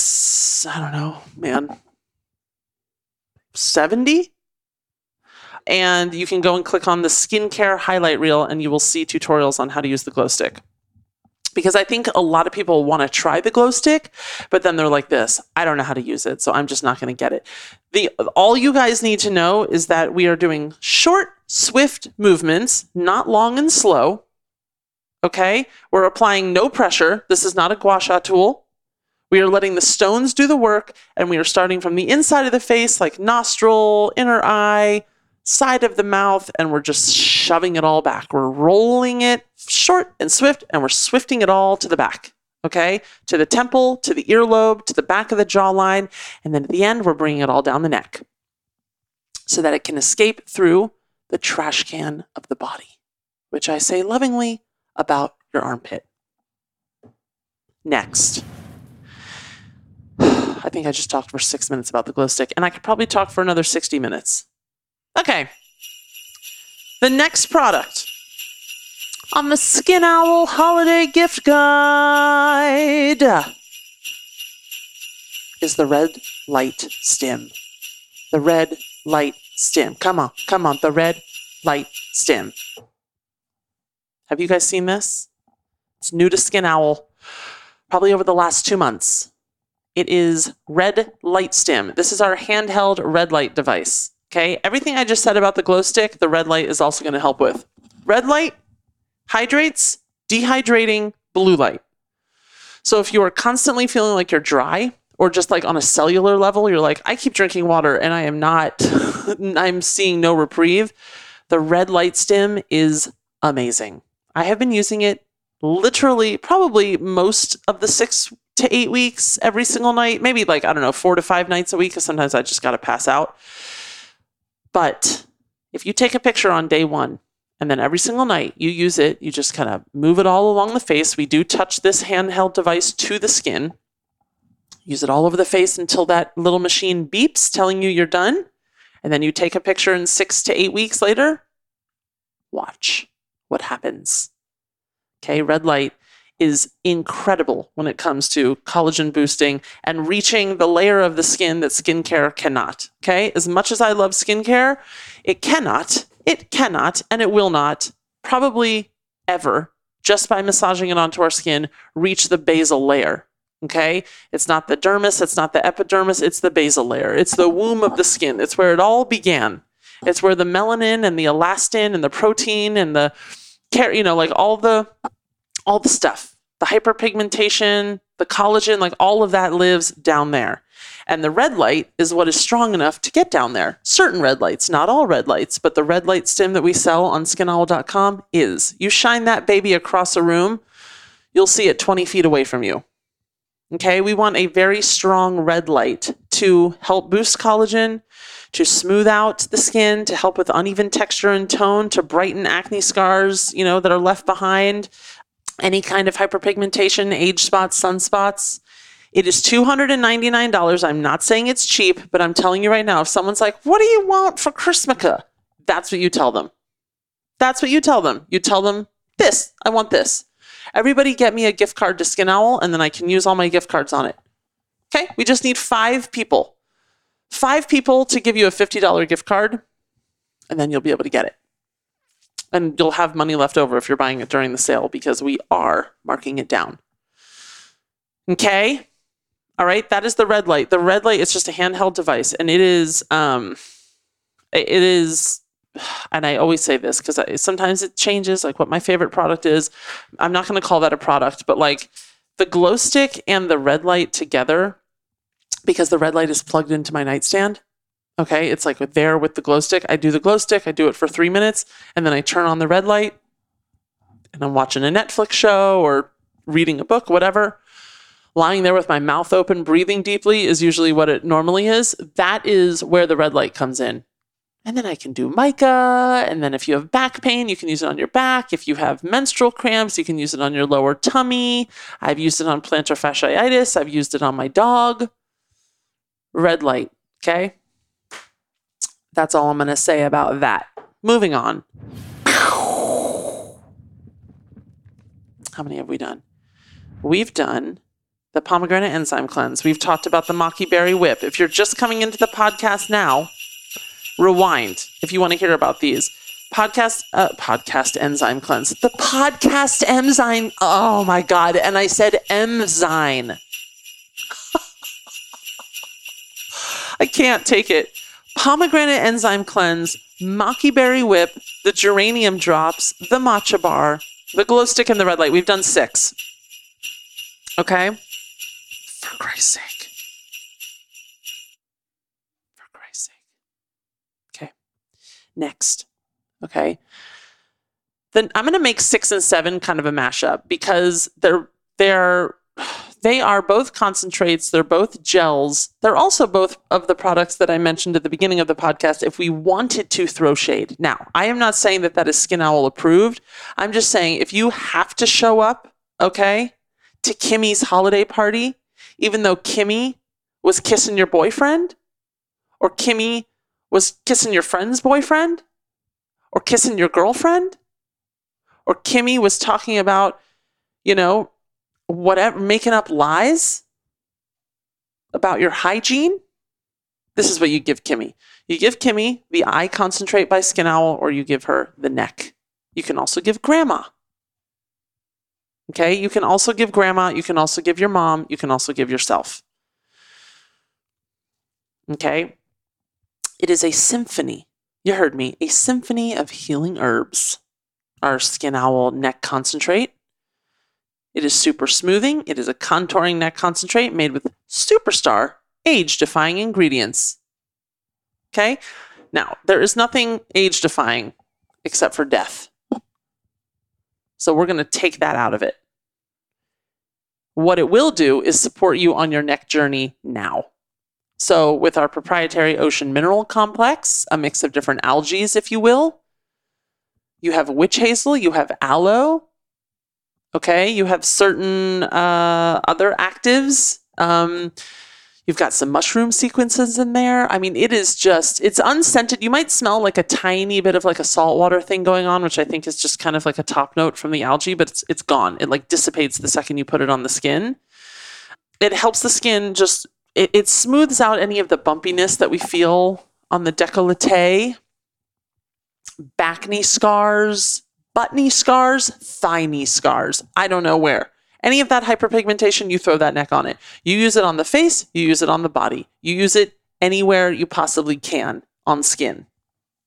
70? And you can go and click on the skincare highlight reel and you will see tutorials on how to use the glow stick. Because I think a lot of people want to try the glow stick, but then they're like this, I don't know how to use it, so I'm just not going to get it. All you guys need to know is that we are doing short, swift movements, not long and slow. Okay, we're applying no pressure. This is not a gua sha tool. We are letting the stones do the work, and we are starting from the inside of the face, like nostril, inner eye, side of the mouth, and we're just shoving it all back. We're rolling it short and swift, and we're swifting it all to the back, okay? To the temple, to the earlobe, to the back of the jawline, and then at the end, we're bringing it all down the neck so that it can escape through the trash can of the body, which I say lovingly about your armpit. Next. I think I just talked for 6 minutes about the glow stick, and I could probably talk for another 60 minutes. Okay. The next product on the Skin Owl Holiday Gift Guide is the Red Light Stim. The Red Light Stim. Come on, the Red Light Stim. Have you guys seen this? It's new to Skin Owl, probably over the last 2 months. It is Red Light Stim. This is our handheld red light device. Okay, everything I just said about the glow stick, the red light is also going to help with. Red light hydrates, dehydrating blue light. So if you are constantly feeling like you're dry, or just like on a cellular level, you're like, I keep drinking water and I am not, I'm seeing no reprieve. The Red Light Stim is amazing. I have been using it literally probably most of the 6 to 8 weeks every single night, maybe 4 to 5 nights a week, because sometimes I just got to pass out. But if you take a picture on day 1 and then every single night you use it, you just kind of move it all along the face. We do touch this handheld device to the skin. Use it all over the face until that little machine beeps telling you you're done. And then you take a picture and 6 to 8 weeks later, watch what happens. Okay, red light is incredible when it comes to collagen boosting and reaching the layer of the skin that skincare cannot. Okay, as much as I love skincare, it cannot, and it will not, probably ever, just by massaging it onto our skin, reach the basal layer. Okay, it's not the dermis, it's not the epidermis, it's the basal layer. It's the womb of the skin. It's where it all began. It's where the melanin and the elastin and the protein and the all the stuff, the hyperpigmentation, The collagen, like all of that lives down there. And the red light is what is strong enough to get down there. Certain red lights, not all red lights, but the red light stim that we sell on skinowl.com is. You shine that baby across a room, you'll see it 20 feet away from you. Okay, we want a very strong red light to help boost collagen, to smooth out the skin, to help with uneven texture and tone, to brighten acne scars, that are left behind, any kind of hyperpigmentation, age spots, sunspots. It is $299. I'm not saying it's cheap, but I'm telling you right now, if someone's like, what do you want for Christmas? That's what you tell them. That's what you tell them. You tell them this, I want this. Everybody get me a gift card to Skin Owl, and then I can use all my gift cards on it. Okay, we just need 5 people. 5 people to give you a $50 gift card, and then you'll be able to get it. And you'll have money left over if you're buying it during the sale because we are marking it down. Okay? All right, that is the red light. The red light is just a handheld device, and it is, and I always say this because sometimes it changes, like what my favorite product is. I'm not going to call that a product, but like the glow stick and the red light together, because the red light is plugged into my nightstand. Okay, it's like there with the glow stick. I do the glow stick, I do it for 3 minutes, and then I turn on the red light, and I'm watching a Netflix show or reading a book, whatever. Lying there with my mouth open, breathing deeply is usually what it normally is. That is where the red light comes in. And then I can do mica, and then if you have back pain, you can use it on your back. If you have menstrual cramps, you can use it on your lower tummy. I've used it on plantar fasciitis. I've used it on my dog. Red light, okay? That's all I'm going to say about that. Moving on. How many have we done? We've done the pomegranate enzyme cleanse. We've talked about the maki berry whip. If you're just coming into the podcast now, rewind if you want to hear about these. Podcast enzyme cleanse. The podcast enzyme. Oh my God. And I said enzyme. I can't take it. Pomegranate enzyme cleanse, maki berry whip, the geranium drops, the matcha bar, the glow stick, and the red light. We've done 6. Okay? For Christ's sake. For Christ's sake. Okay. Next. Okay. Then I'm going to make 6 and 7 kind of a mashup because they are both concentrates. They're both gels. They're also both of the products that I mentioned at the beginning of the podcast if we wanted to throw shade. Now, I am not saying that that is Skin Owl approved. I'm just saying if you have to show up, okay, to Kimmy's holiday party, even though Kimmy was kissing your boyfriend, or Kimmy was kissing your friend's boyfriend, or kissing your girlfriend, or Kimmy was talking about, whatever, making up lies about your hygiene, this is what you give Kimmy. You give Kimmy the eye concentrate by Skin Owl, or you give her the neck. You can also give grandma. Okay, you can also give grandma, you can also give your mom, you can also give yourself. Okay, it is a symphony. You heard me, a symphony of healing herbs. Our Skin Owl neck concentrate. It is super smoothing. It is a contouring neck concentrate made with superstar age-defying ingredients. Okay? Now, there is nothing age-defying except for death. So we're going to take that out of it. What it will do is support you on your neck journey now. So with our proprietary ocean mineral complex, a mix of different algae, if you will, you have witch hazel, you have aloe, okay, you have certain other actives. You've got some mushroom sequences in there. I mean, it's unscented. You might smell like a tiny bit of like a saltwater thing going on, which I think is just kind of like a top note from the algae, but it's gone. It like dissipates the second you put it on the skin. It helps the skin it smooths out any of the bumpiness that we feel on the décolleté, back knee scars, butt knee scars, thigh knee scars. I don't know where. Any of that hyperpigmentation, you throw that neck on it. You use it on the face, you use it on the body. You use it anywhere you possibly can on skin.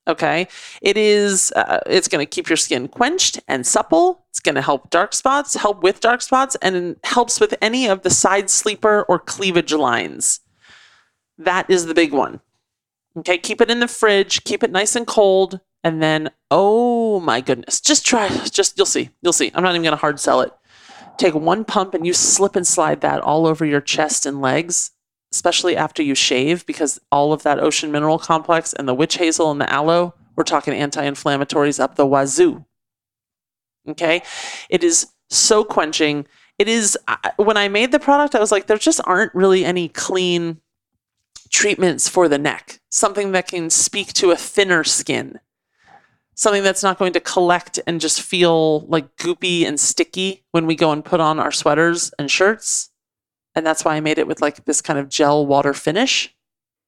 Okay. It's going to keep your skin quenched and supple. It's going to help with dark spots, and helps with any of the side sleeper or cleavage lines. That is the big one. Okay. Keep it in the fridge, keep it nice and cold. And then, oh my goodness, just try, you'll see. I'm not even going to hard sell it. Take one pump and you slip and slide that all over your chest and legs, especially after you shave, because all of that ocean mineral complex and the witch hazel and the aloe, we're talking anti-inflammatories up the wazoo. Okay. It is so quenching. It is, when I made the product, I was like, there just aren't really any clean treatments for the neck. Something that can speak to a thinner skin. Something that's not going to collect and just feel like goopy and sticky when we go and put on our sweaters and shirts. And that's why I made it with like this kind of gel water finish.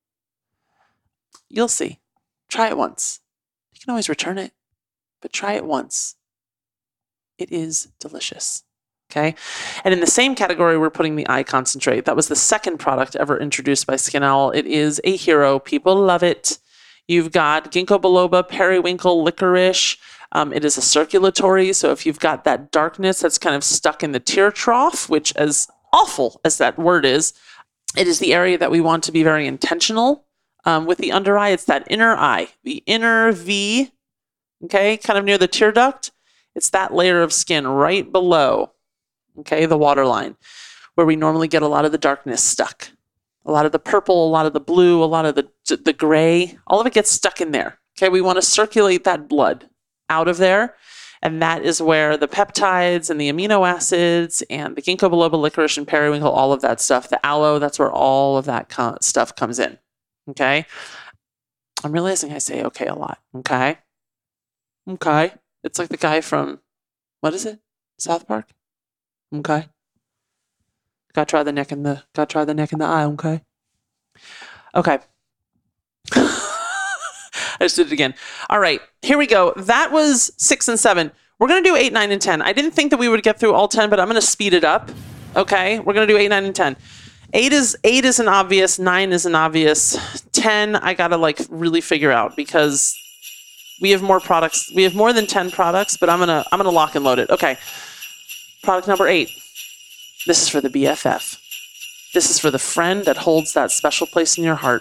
You'll see. Try it once. You can always return it, but try it once. It is delicious. Okay. And in the same category, we're putting the eye concentrate. That was the second product ever introduced by Skin Owl. It is a hero. People love it. You've got ginkgo biloba, periwinkle, licorice. It is a circulatory. So if you've got that darkness that's kind of stuck in the tear trough, which as awful as that word is, it is the area that we want to be very intentional with the under eye. It's that inner eye, the inner V, okay, kind of near the tear duct. It's that layer of skin right below, okay, the waterline, where we normally get a lot of the darkness stuck. A lot of the purple, a lot of the blue, a lot of the gray, all of it gets stuck in there. Okay, we want to circulate that blood out of there. And that is where the peptides and the amino acids and the ginkgo biloba, licorice, and periwinkle, all of that stuff, the aloe, that's where all of that stuff comes in. Okay, I'm realizing I say okay a lot. Okay. It's like the guy from, what is it? South Park? Okay. Gotta try the neck in the eye, okay? Okay. I just did it again. All right, here we go. That was 6 and 7. We're going to do 8, 9, and 10. I didn't think that we would get through all 10, but I'm going to speed it up. Okay, we're going to do 8, 9, and 10. 8 is an obvious. 9 is an obvious. 10, I got to like really figure out because we have more products. We have more than 10 products, but I'm gonna lock and load it. Okay, product number 8. This is for the BFF. This is for the friend that holds that special place in your heart.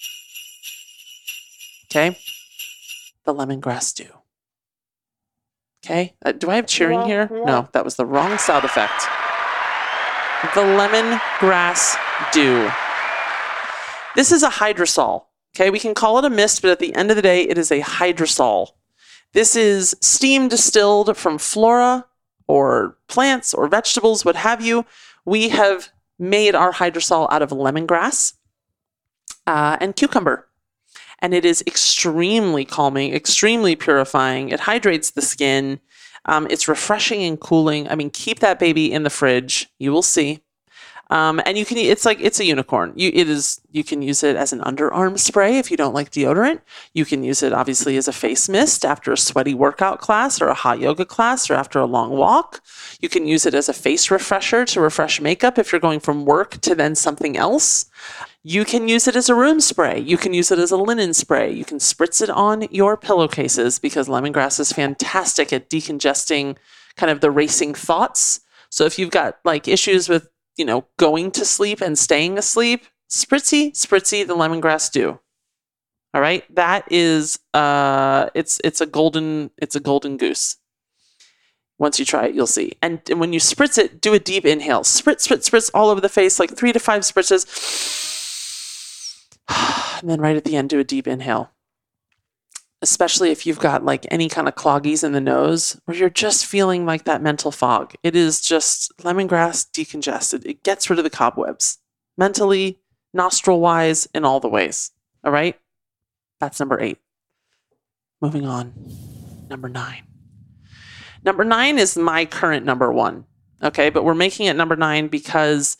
Okay? The lemongrass dew. Okay? Do I have cheering here? No, that was the wrong sound effect. The lemongrass dew. This is a hydrosol. Okay? We can call it a mist, but at the end of the day, it is a hydrosol. This is steam distilled from flora or plants or vegetables, what have you. We have made our hydrosol out of lemongrass and cucumber. And it is extremely calming, extremely purifying. It hydrates the skin. It's refreshing and cooling. I mean, keep that baby in the fridge. You will see. And you can, it's a unicorn. You can use it as an underarm spray if you don't like deodorant. You can use it obviously as a face mist after a sweaty workout class or a hot yoga class or after a long walk. You can use it as a face refresher to refresh makeup if you're going from work to then something else. You can use it as a room spray. You can use it as a linen spray. You can spritz it on your pillowcases because lemongrass is fantastic at decongesting kind of the racing thoughts. So if you've got like issues with going to sleep and staying asleep, spritzy, the lemongrass dew. All right. That is, it's a golden goose. Once you try it, you'll see. And when you spritz it, do a deep inhale. Spritz all over the face, like 3 to 5 spritzes. And then right at the end, do a deep inhale. Especially if you've got like any kind of cloggies in the nose or you're just feeling like that mental fog. It is just lemongrass decongested. It gets rid of the cobwebs mentally, nostril wise, in all the ways. All right. That's number 8. Moving on. Number 9. Number 9 is my current number 1. Okay. But we're making it number 9 because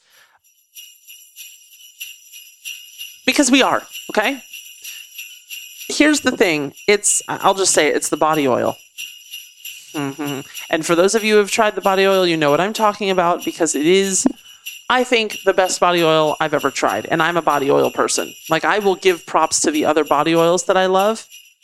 we are. Okay. Here's the thing. I'll just say it's the body oil. And for those of you who have tried the body oil, you know what I'm talking about because it is, I think, the best body oil I've ever tried. And I'm a body oil person. Like I will give props to the other body oils that I love.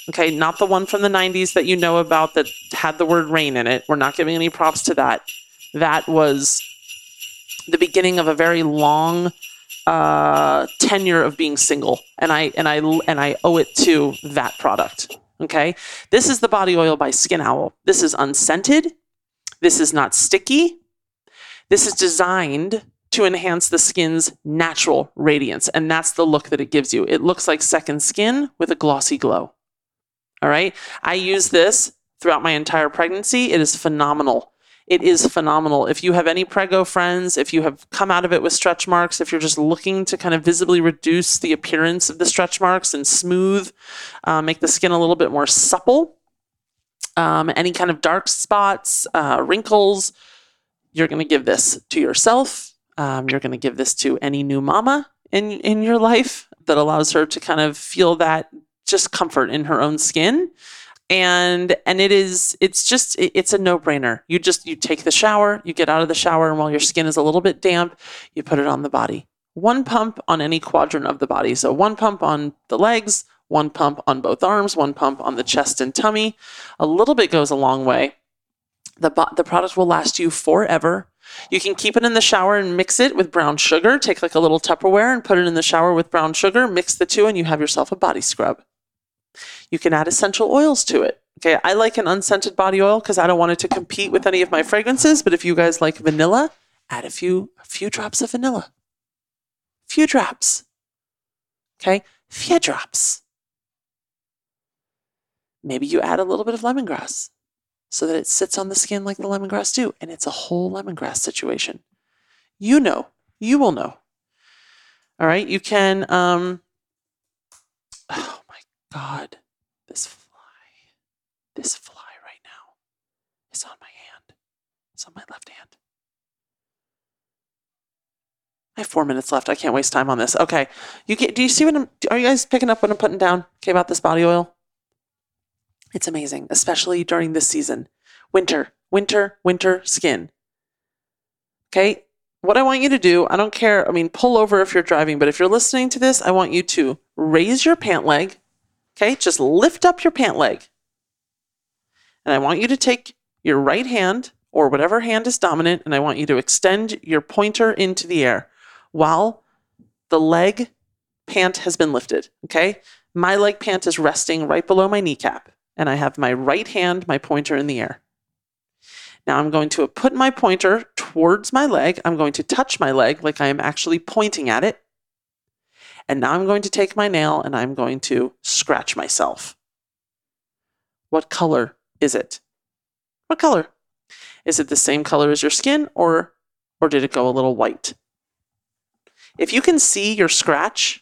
Okay, not the one from the 90s that you know about that had the word rain in it. We're not giving any props to that. That was the beginning of a very long tenure of being single, and I owe it to that product. Okay, this is the body oil by Skin Owl. This is unscented. This is not sticky. This is designed to enhance the skin's natural radiance, and that's the look that it gives you. It looks like second skin with a glossy glow. All right, I use this throughout my entire pregnancy. It is phenomenal. It is phenomenal. If you have any prego friends, if you have come out of it with stretch marks, if you're just looking to kind of visibly reduce the appearance of the stretch marks and smooth, make the skin a little bit more supple, any kind of dark spots, wrinkles, you're going to give this to yourself. You're going to give this to any new mama in your life that allows her to kind of feel that just comfort in her own skin. And it's a no-brainer. You take the shower, you get out of the shower, and while your skin is a little bit damp, you put it on the body. One pump on any quadrant of the body. So one pump on the legs, one pump on both arms, one pump on the chest and tummy. A little bit goes a long way. The product will last you forever. You can keep it in the shower and mix it with brown sugar. Take like a little Tupperware and put it in the shower with brown sugar, mix the two, and you have yourself a body scrub. You can add essential oils to it. Okay, I like an unscented body oil because I don't want it to compete with any of my fragrances. But if you guys like vanilla, add a few drops of vanilla. Few drops. Okay, few drops. Maybe you add a little bit of lemongrass so that it sits on the skin like the lemongrass do, and it's a whole lemongrass situation. You will know. All right, you can. Oh my God, this fly right now is on my hand. It's on my left hand. I have 4 minutes left. I can't waste time on this. Okay, do you see are you guys picking up what I'm putting down? Okay, about this body oil. It's amazing, especially during this season. Winter skin. Okay, what I want you to do, I don't care, pull over if you're driving, but if you're listening to this, I want you to raise your pant leg. Okay, just lift up your pant leg. And I want you to take your right hand, or whatever hand is dominant, and I want you to extend your pointer into the air while the leg pant has been lifted. Okay, my leg pant is resting right below my kneecap. And I have my right hand, my pointer in the air. Now I'm going to put my pointer towards my leg. I'm going to touch my leg like I am actually pointing at it. And now I'm going to take my nail and I'm going to scratch myself. What color is it? What color? Is it the same color as your skin, or did it go a little white? If you can see your scratch,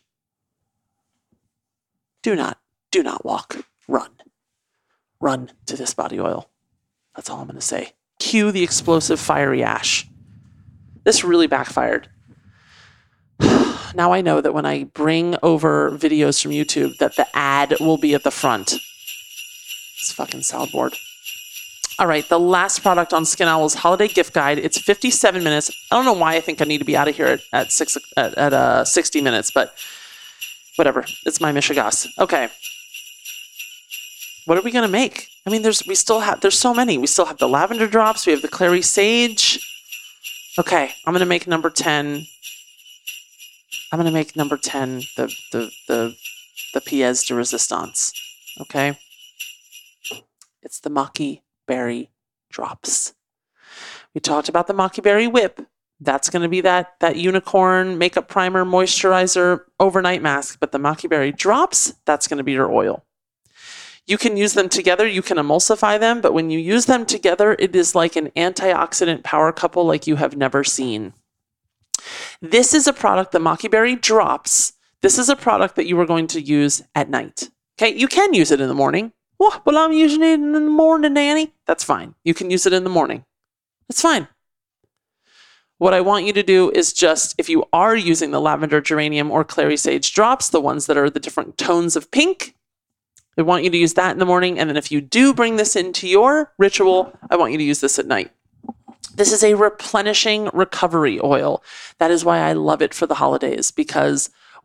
do not walk, run. Run to this body oil. That's all I'm going to say. Cue the explosive fiery ash. This really backfired. Now I know that when I bring over videos from YouTube that the ad will be at the front. It's fucking soundboard. All right, the last product on Skin Owl's holiday gift guide. It's 57 minutes. I don't know why I think I need to be out of here at 60 minutes, but whatever. It's my Michigas. Okay. What are we going to make? There's so many. We still have the lavender drops. We have the clary sage. Okay, I'm going to make number 10. I'm going to make number 10 the pièce de résistance. Okay? It's the Maki Berry drops. We talked about the Maki Berry whip. That's going to be that unicorn makeup primer, moisturizer, overnight mask. But the Maki Berry drops, that's going to be your oil. You can use them together. You can emulsify them. But when you use them together, it is like an antioxidant power couple like you have never seen. This is a product, the Maki Berry drops. This is a product that you are going to use at night. Okay, you can use it in the morning. Oh, well, I'm using it in the morning, Nanny. That's fine. You can use it in the morning. That's fine. What I want you to do is just, if you are using the lavender, geranium, or clary sage drops, the ones that are the different tones of pink, I want you to use that in the morning. And then if you do bring this into your ritual, I want you to use this at night. This is a replenishing recovery oil. That is why I love it for the holidays, because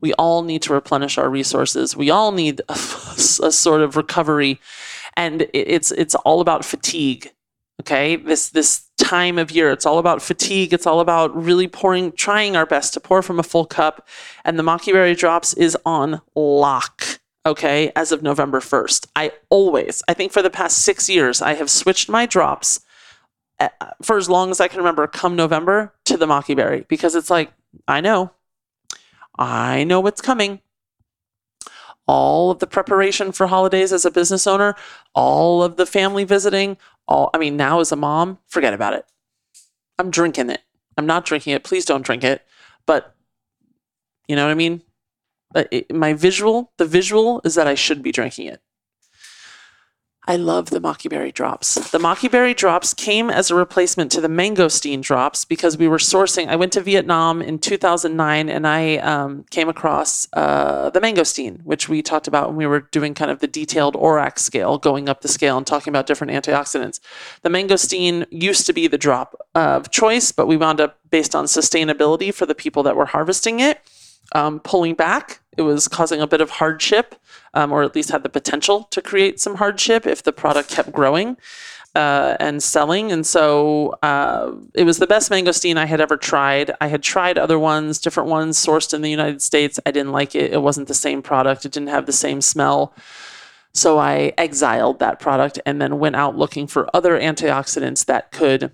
We all need to replenish our resources. We all need a sort of recovery. And it's all about fatigue. Okay. This time of year, it's all about fatigue. It's all about really trying our best to pour from a full cup. And the Maki Berry Drops is on lock. Okay. As of November 1st, I think for the past 6 years, I have switched my drops for as long as I can remember, come November, to the Maki Berry, because it's like, I know what's coming. All of the preparation for holidays as a business owner, all of the family visiting, now as a mom, forget about it. I'm drinking it. I'm not drinking it. Please don't drink it. But you know what I mean? The visual is that I should be drinking it. I love the Maki Berry Drops. The Maki Berry Drops came as a replacement to the Mangosteen Drops because we were sourcing. I went to Vietnam in 2009 and I came across the Mangosteen, which we talked about when we were doing kind of the detailed ORAC scale, going up the scale and talking about different antioxidants. The Mangosteen used to be the drop of choice, but we wound up, based on sustainability for the people that were harvesting it, pulling back. It was causing a bit of hardship, or at least had the potential to create some hardship if the product kept growing and selling. And so it was the best mangosteen I had ever tried. I had tried other ones, different ones sourced in the United States. I didn't like it. It wasn't the same product. It didn't have the same smell. So I exiled that product and then went out looking for other antioxidants that could,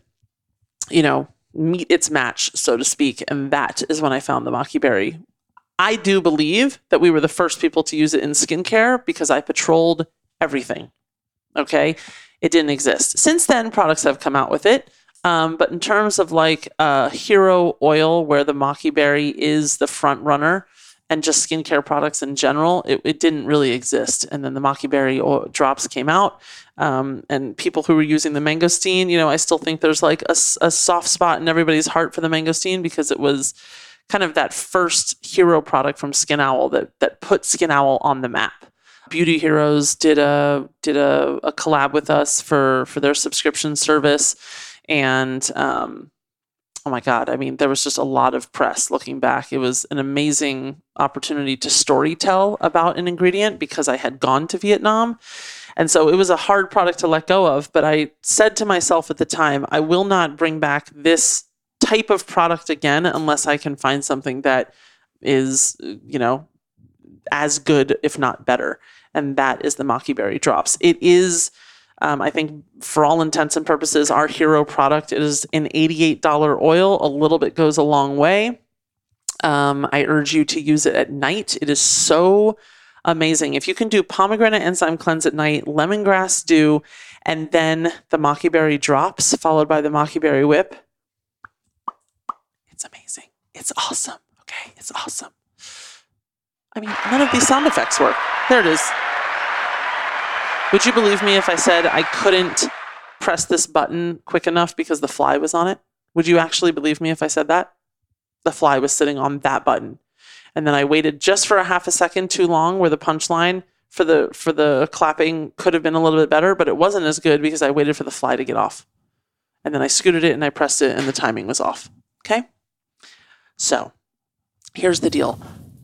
meet its match, so to speak. And that is when I found the Maki Berry. I do believe that we were the first people to use it in skincare because I patrolled everything. Okay. It didn't exist. Since then, products have come out with it. But in terms of like hero oil, where the Maki Berry is the front runner, and just skincare products in general, it didn't really exist. And then the Maki Berry drops came out. And people who were using the mangosteen, I still think there's like a soft spot in everybody's heart for the mangosteen because it was kind of that first hero product from Skin Owl that put Skin Owl on the map. Beauty Heroes did a collab with us for their subscription service, and oh my God, there was just a lot of press looking back. It was an amazing opportunity to storytell about an ingredient because I had gone to Vietnam, and so it was a hard product to let go of. But I said to myself at the time, I will not bring back this type of product again unless I can find something that is, as good, if not better. And that is the Maki Berry Drops. It is, I think, for all intents and purposes, our hero product. It is an $88 oil. A little bit goes a long way. I urge you to use it at night. It is so amazing. If you can do pomegranate enzyme cleanse at night, lemongrass dew, and then the Maki Berry Drops, followed by the Maki Berry Whip, it's amazing. It's awesome. Okay, it's awesome. None of these sound effects work. There it is. Would you believe me if I said I couldn't press this button quick enough because the fly was on it? Would you actually believe me if I said that? The fly was sitting on that button. And then I waited just for a half a second too long, where the punchline for the clapping could have been a little bit better, but it wasn't as good because I waited for the fly to get off. And then I scooted it and I pressed it and the timing was off. Okay? So, here's the deal.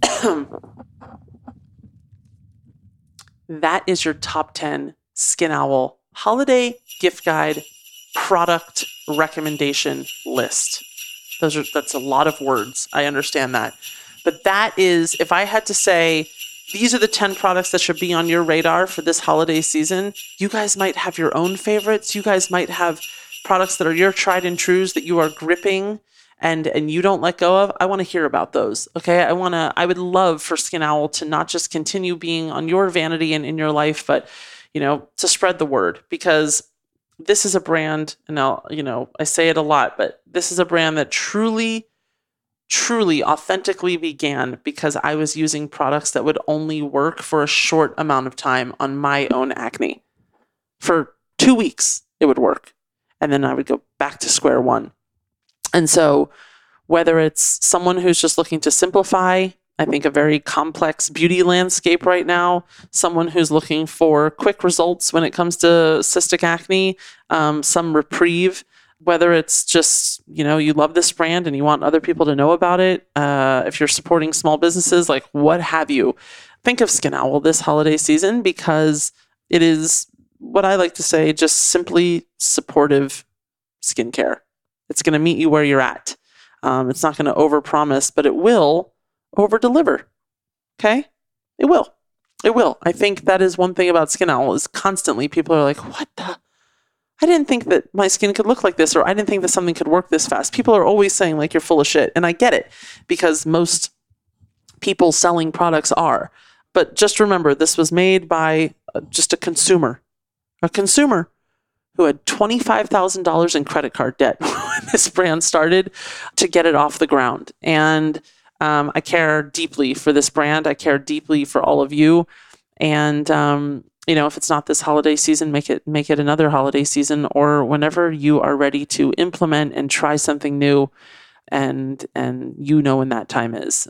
That is your top 10 Skin Owl holiday gift guide product recommendation list. That's a lot of words. I understand that. But that is, if I had to say, these are the 10 products that should be on your radar for this holiday season, you guys might have your own favorites. You guys might have products that are your tried and trues that you are gripping and you don't let go of. I want to hear about those. Okay. I would love for Skin Owl to not just continue being on your vanity and in your life, but, to spread the word, because this is a brand, and I say it a lot, but this is a brand that truly, truly authentically began because I was using products that would only work for a short amount of time on my own acne. For 2 weeks, it would work. And then I would go back to square one. And so whether it's someone who's just looking to simplify, I think a very complex beauty landscape right now, someone who's looking for quick results when it comes to cystic acne, some reprieve, whether it's just, you love this brand and you want other people to know about it, if you're supporting small businesses, like what have you, think of Skin Owl this holiday season, because it is what I like to say, just simply supportive skincare. It's going to meet you where you're at. It's not going to overpromise, but it will overdeliver. Okay? It will. It will. I think that is one thing about Skin Owl is constantly people are like, what the? I didn't think that my skin could look like this, or I didn't think that something could work this fast. People are always saying like, you're full of shit. And I get it, because most people selling products are. But just remember, this was made by just a consumer who had $25,000 in credit card debt when this brand started to get it off the ground. And I care deeply for this brand. I care deeply for all of you. And, if it's not this holiday season, make it another holiday season, or whenever you are ready to implement and try something new, and when that time is.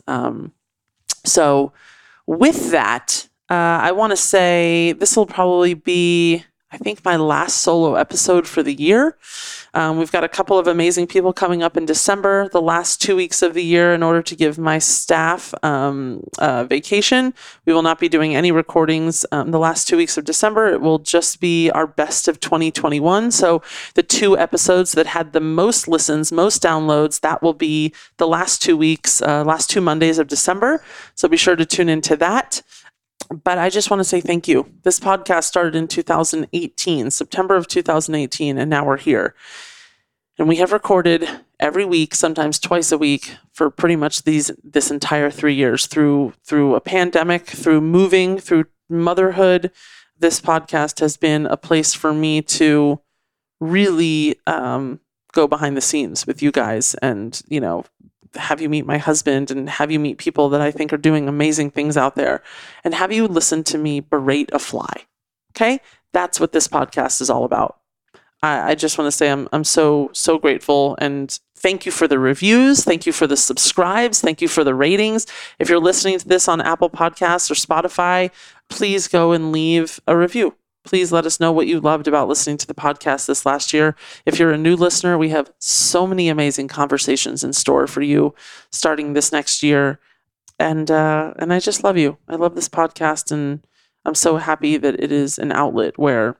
So with that, I want to say this will probably be, I think, my last solo episode for the year. We've got a couple of amazing people coming up in December, the last 2 weeks of the year, in order to give my staff vacation. We will not be doing any recordings the last 2 weeks of December. It will just be our best of 2021. So the 2 episodes that had the most listens, most downloads, that will be the last 2 weeks, last 2 Mondays of December. So be sure to tune into that. But I just want to say thank you. This podcast started in 2018, September of 2018, and now we're here. And we have recorded every week, sometimes twice a week, for pretty much this entire 3 years, through a pandemic, through moving, through motherhood. This podcast has been a place for me to really go behind the scenes with you guys, and have you meet my husband, and have you meet people that I think are doing amazing things out there, and have you listen to me berate a fly. Okay? That's what this podcast is all about. I just want to say I'm so grateful, and thank you for the reviews. Thank you for the subscribes. Thank you for the ratings. If you're listening to this on Apple Podcasts or Spotify, please go and leave a review. Please let us know what you loved about listening to the podcast this last year. If you're a new listener, we have so many amazing conversations in store for you starting this next year. And I just love you. I love this podcast, and I'm so happy that it is an outlet where,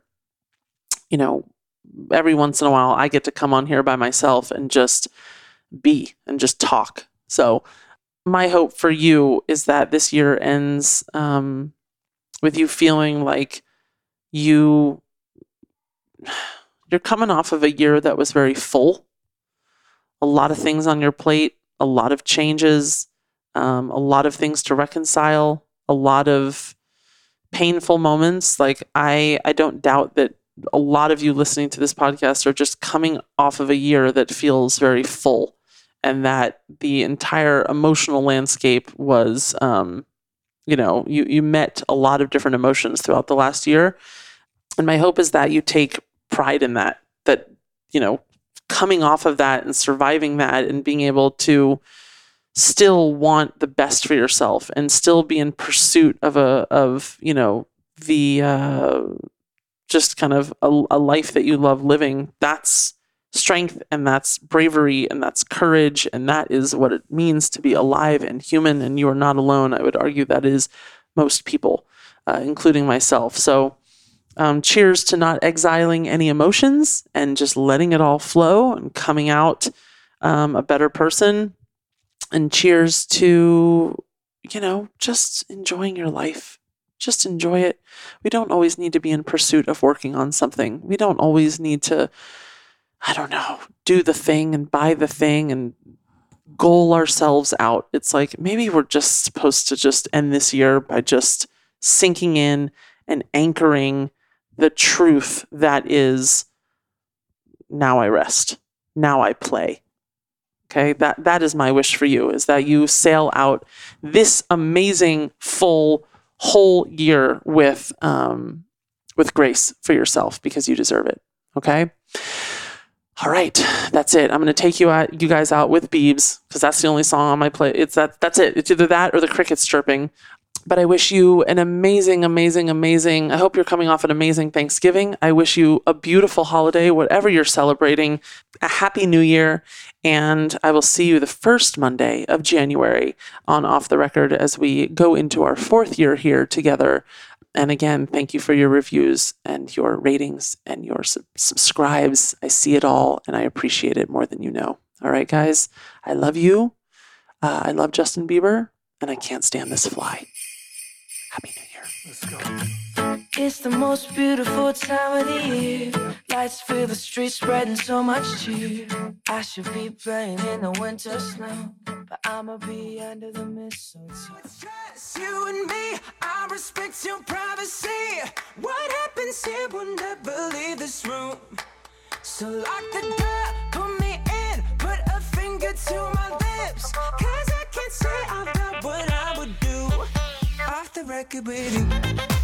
every once in a while I get to come on here by myself and just be and just talk. So my hope for you is that this year ends with you feeling like you're coming off of a year that was very full, a lot of things on your plate, a lot of changes, a lot of things to reconcile, a lot of painful moments. Like I don't doubt that a lot of you listening to this podcast are just coming off of a year that feels very full, and that the entire emotional landscape was, you met a lot of different emotions throughout the last year. And my hope is that you take pride in that, coming off of that and surviving that, and being able to still want the best for yourself, and still be in pursuit of just kind of a life that you love living. That's strength, and that's bravery, and that's courage, and that is what it means to be alive and human, and you are not alone. I would argue that is most people, including myself. So cheers to not exiling any emotions and just letting it all flow and coming out a better person. And cheers to, just enjoying your life. Just enjoy it. We don't always need to be in pursuit of working on something. We don't always need to, do the thing and buy the thing and goal ourselves out. It's like, maybe we're just supposed to just end this year by just sinking in and anchoring the truth that is, now I rest, now I play. Okay, that is my wish for you, is that you sail out this amazing full whole year with grace for yourself, because you deserve it. Okay. All right, that's it. I'm going to take you guys out with Biebs, because that's the only song on my play. That's it. It's either that or the crickets chirping. But I wish you an amazing, amazing, amazing, I hope you're coming off an amazing Thanksgiving. I wish you a beautiful holiday, whatever you're celebrating, a happy new year. And I will see you the first Monday of January on Off the Record as we go into our 4th year here together. And again, thank you for your reviews and your ratings and your subscribes. I see it all and I appreciate it more than you know. All right, guys, I love you. I love Justin Bieber and I can't stand this fly. Happy New Year. Let's go. It's the most beautiful time of the year. Lights fill the streets, spreading so much cheer. I should be playing in the winter snow, but I'ma be under the mistletoe. It's just you and me, I respect your privacy. What happens here will never leave this room. So lock the door, put me in, put a finger to my lips, 'cause I can't say out loud what I would do. Off the record with you.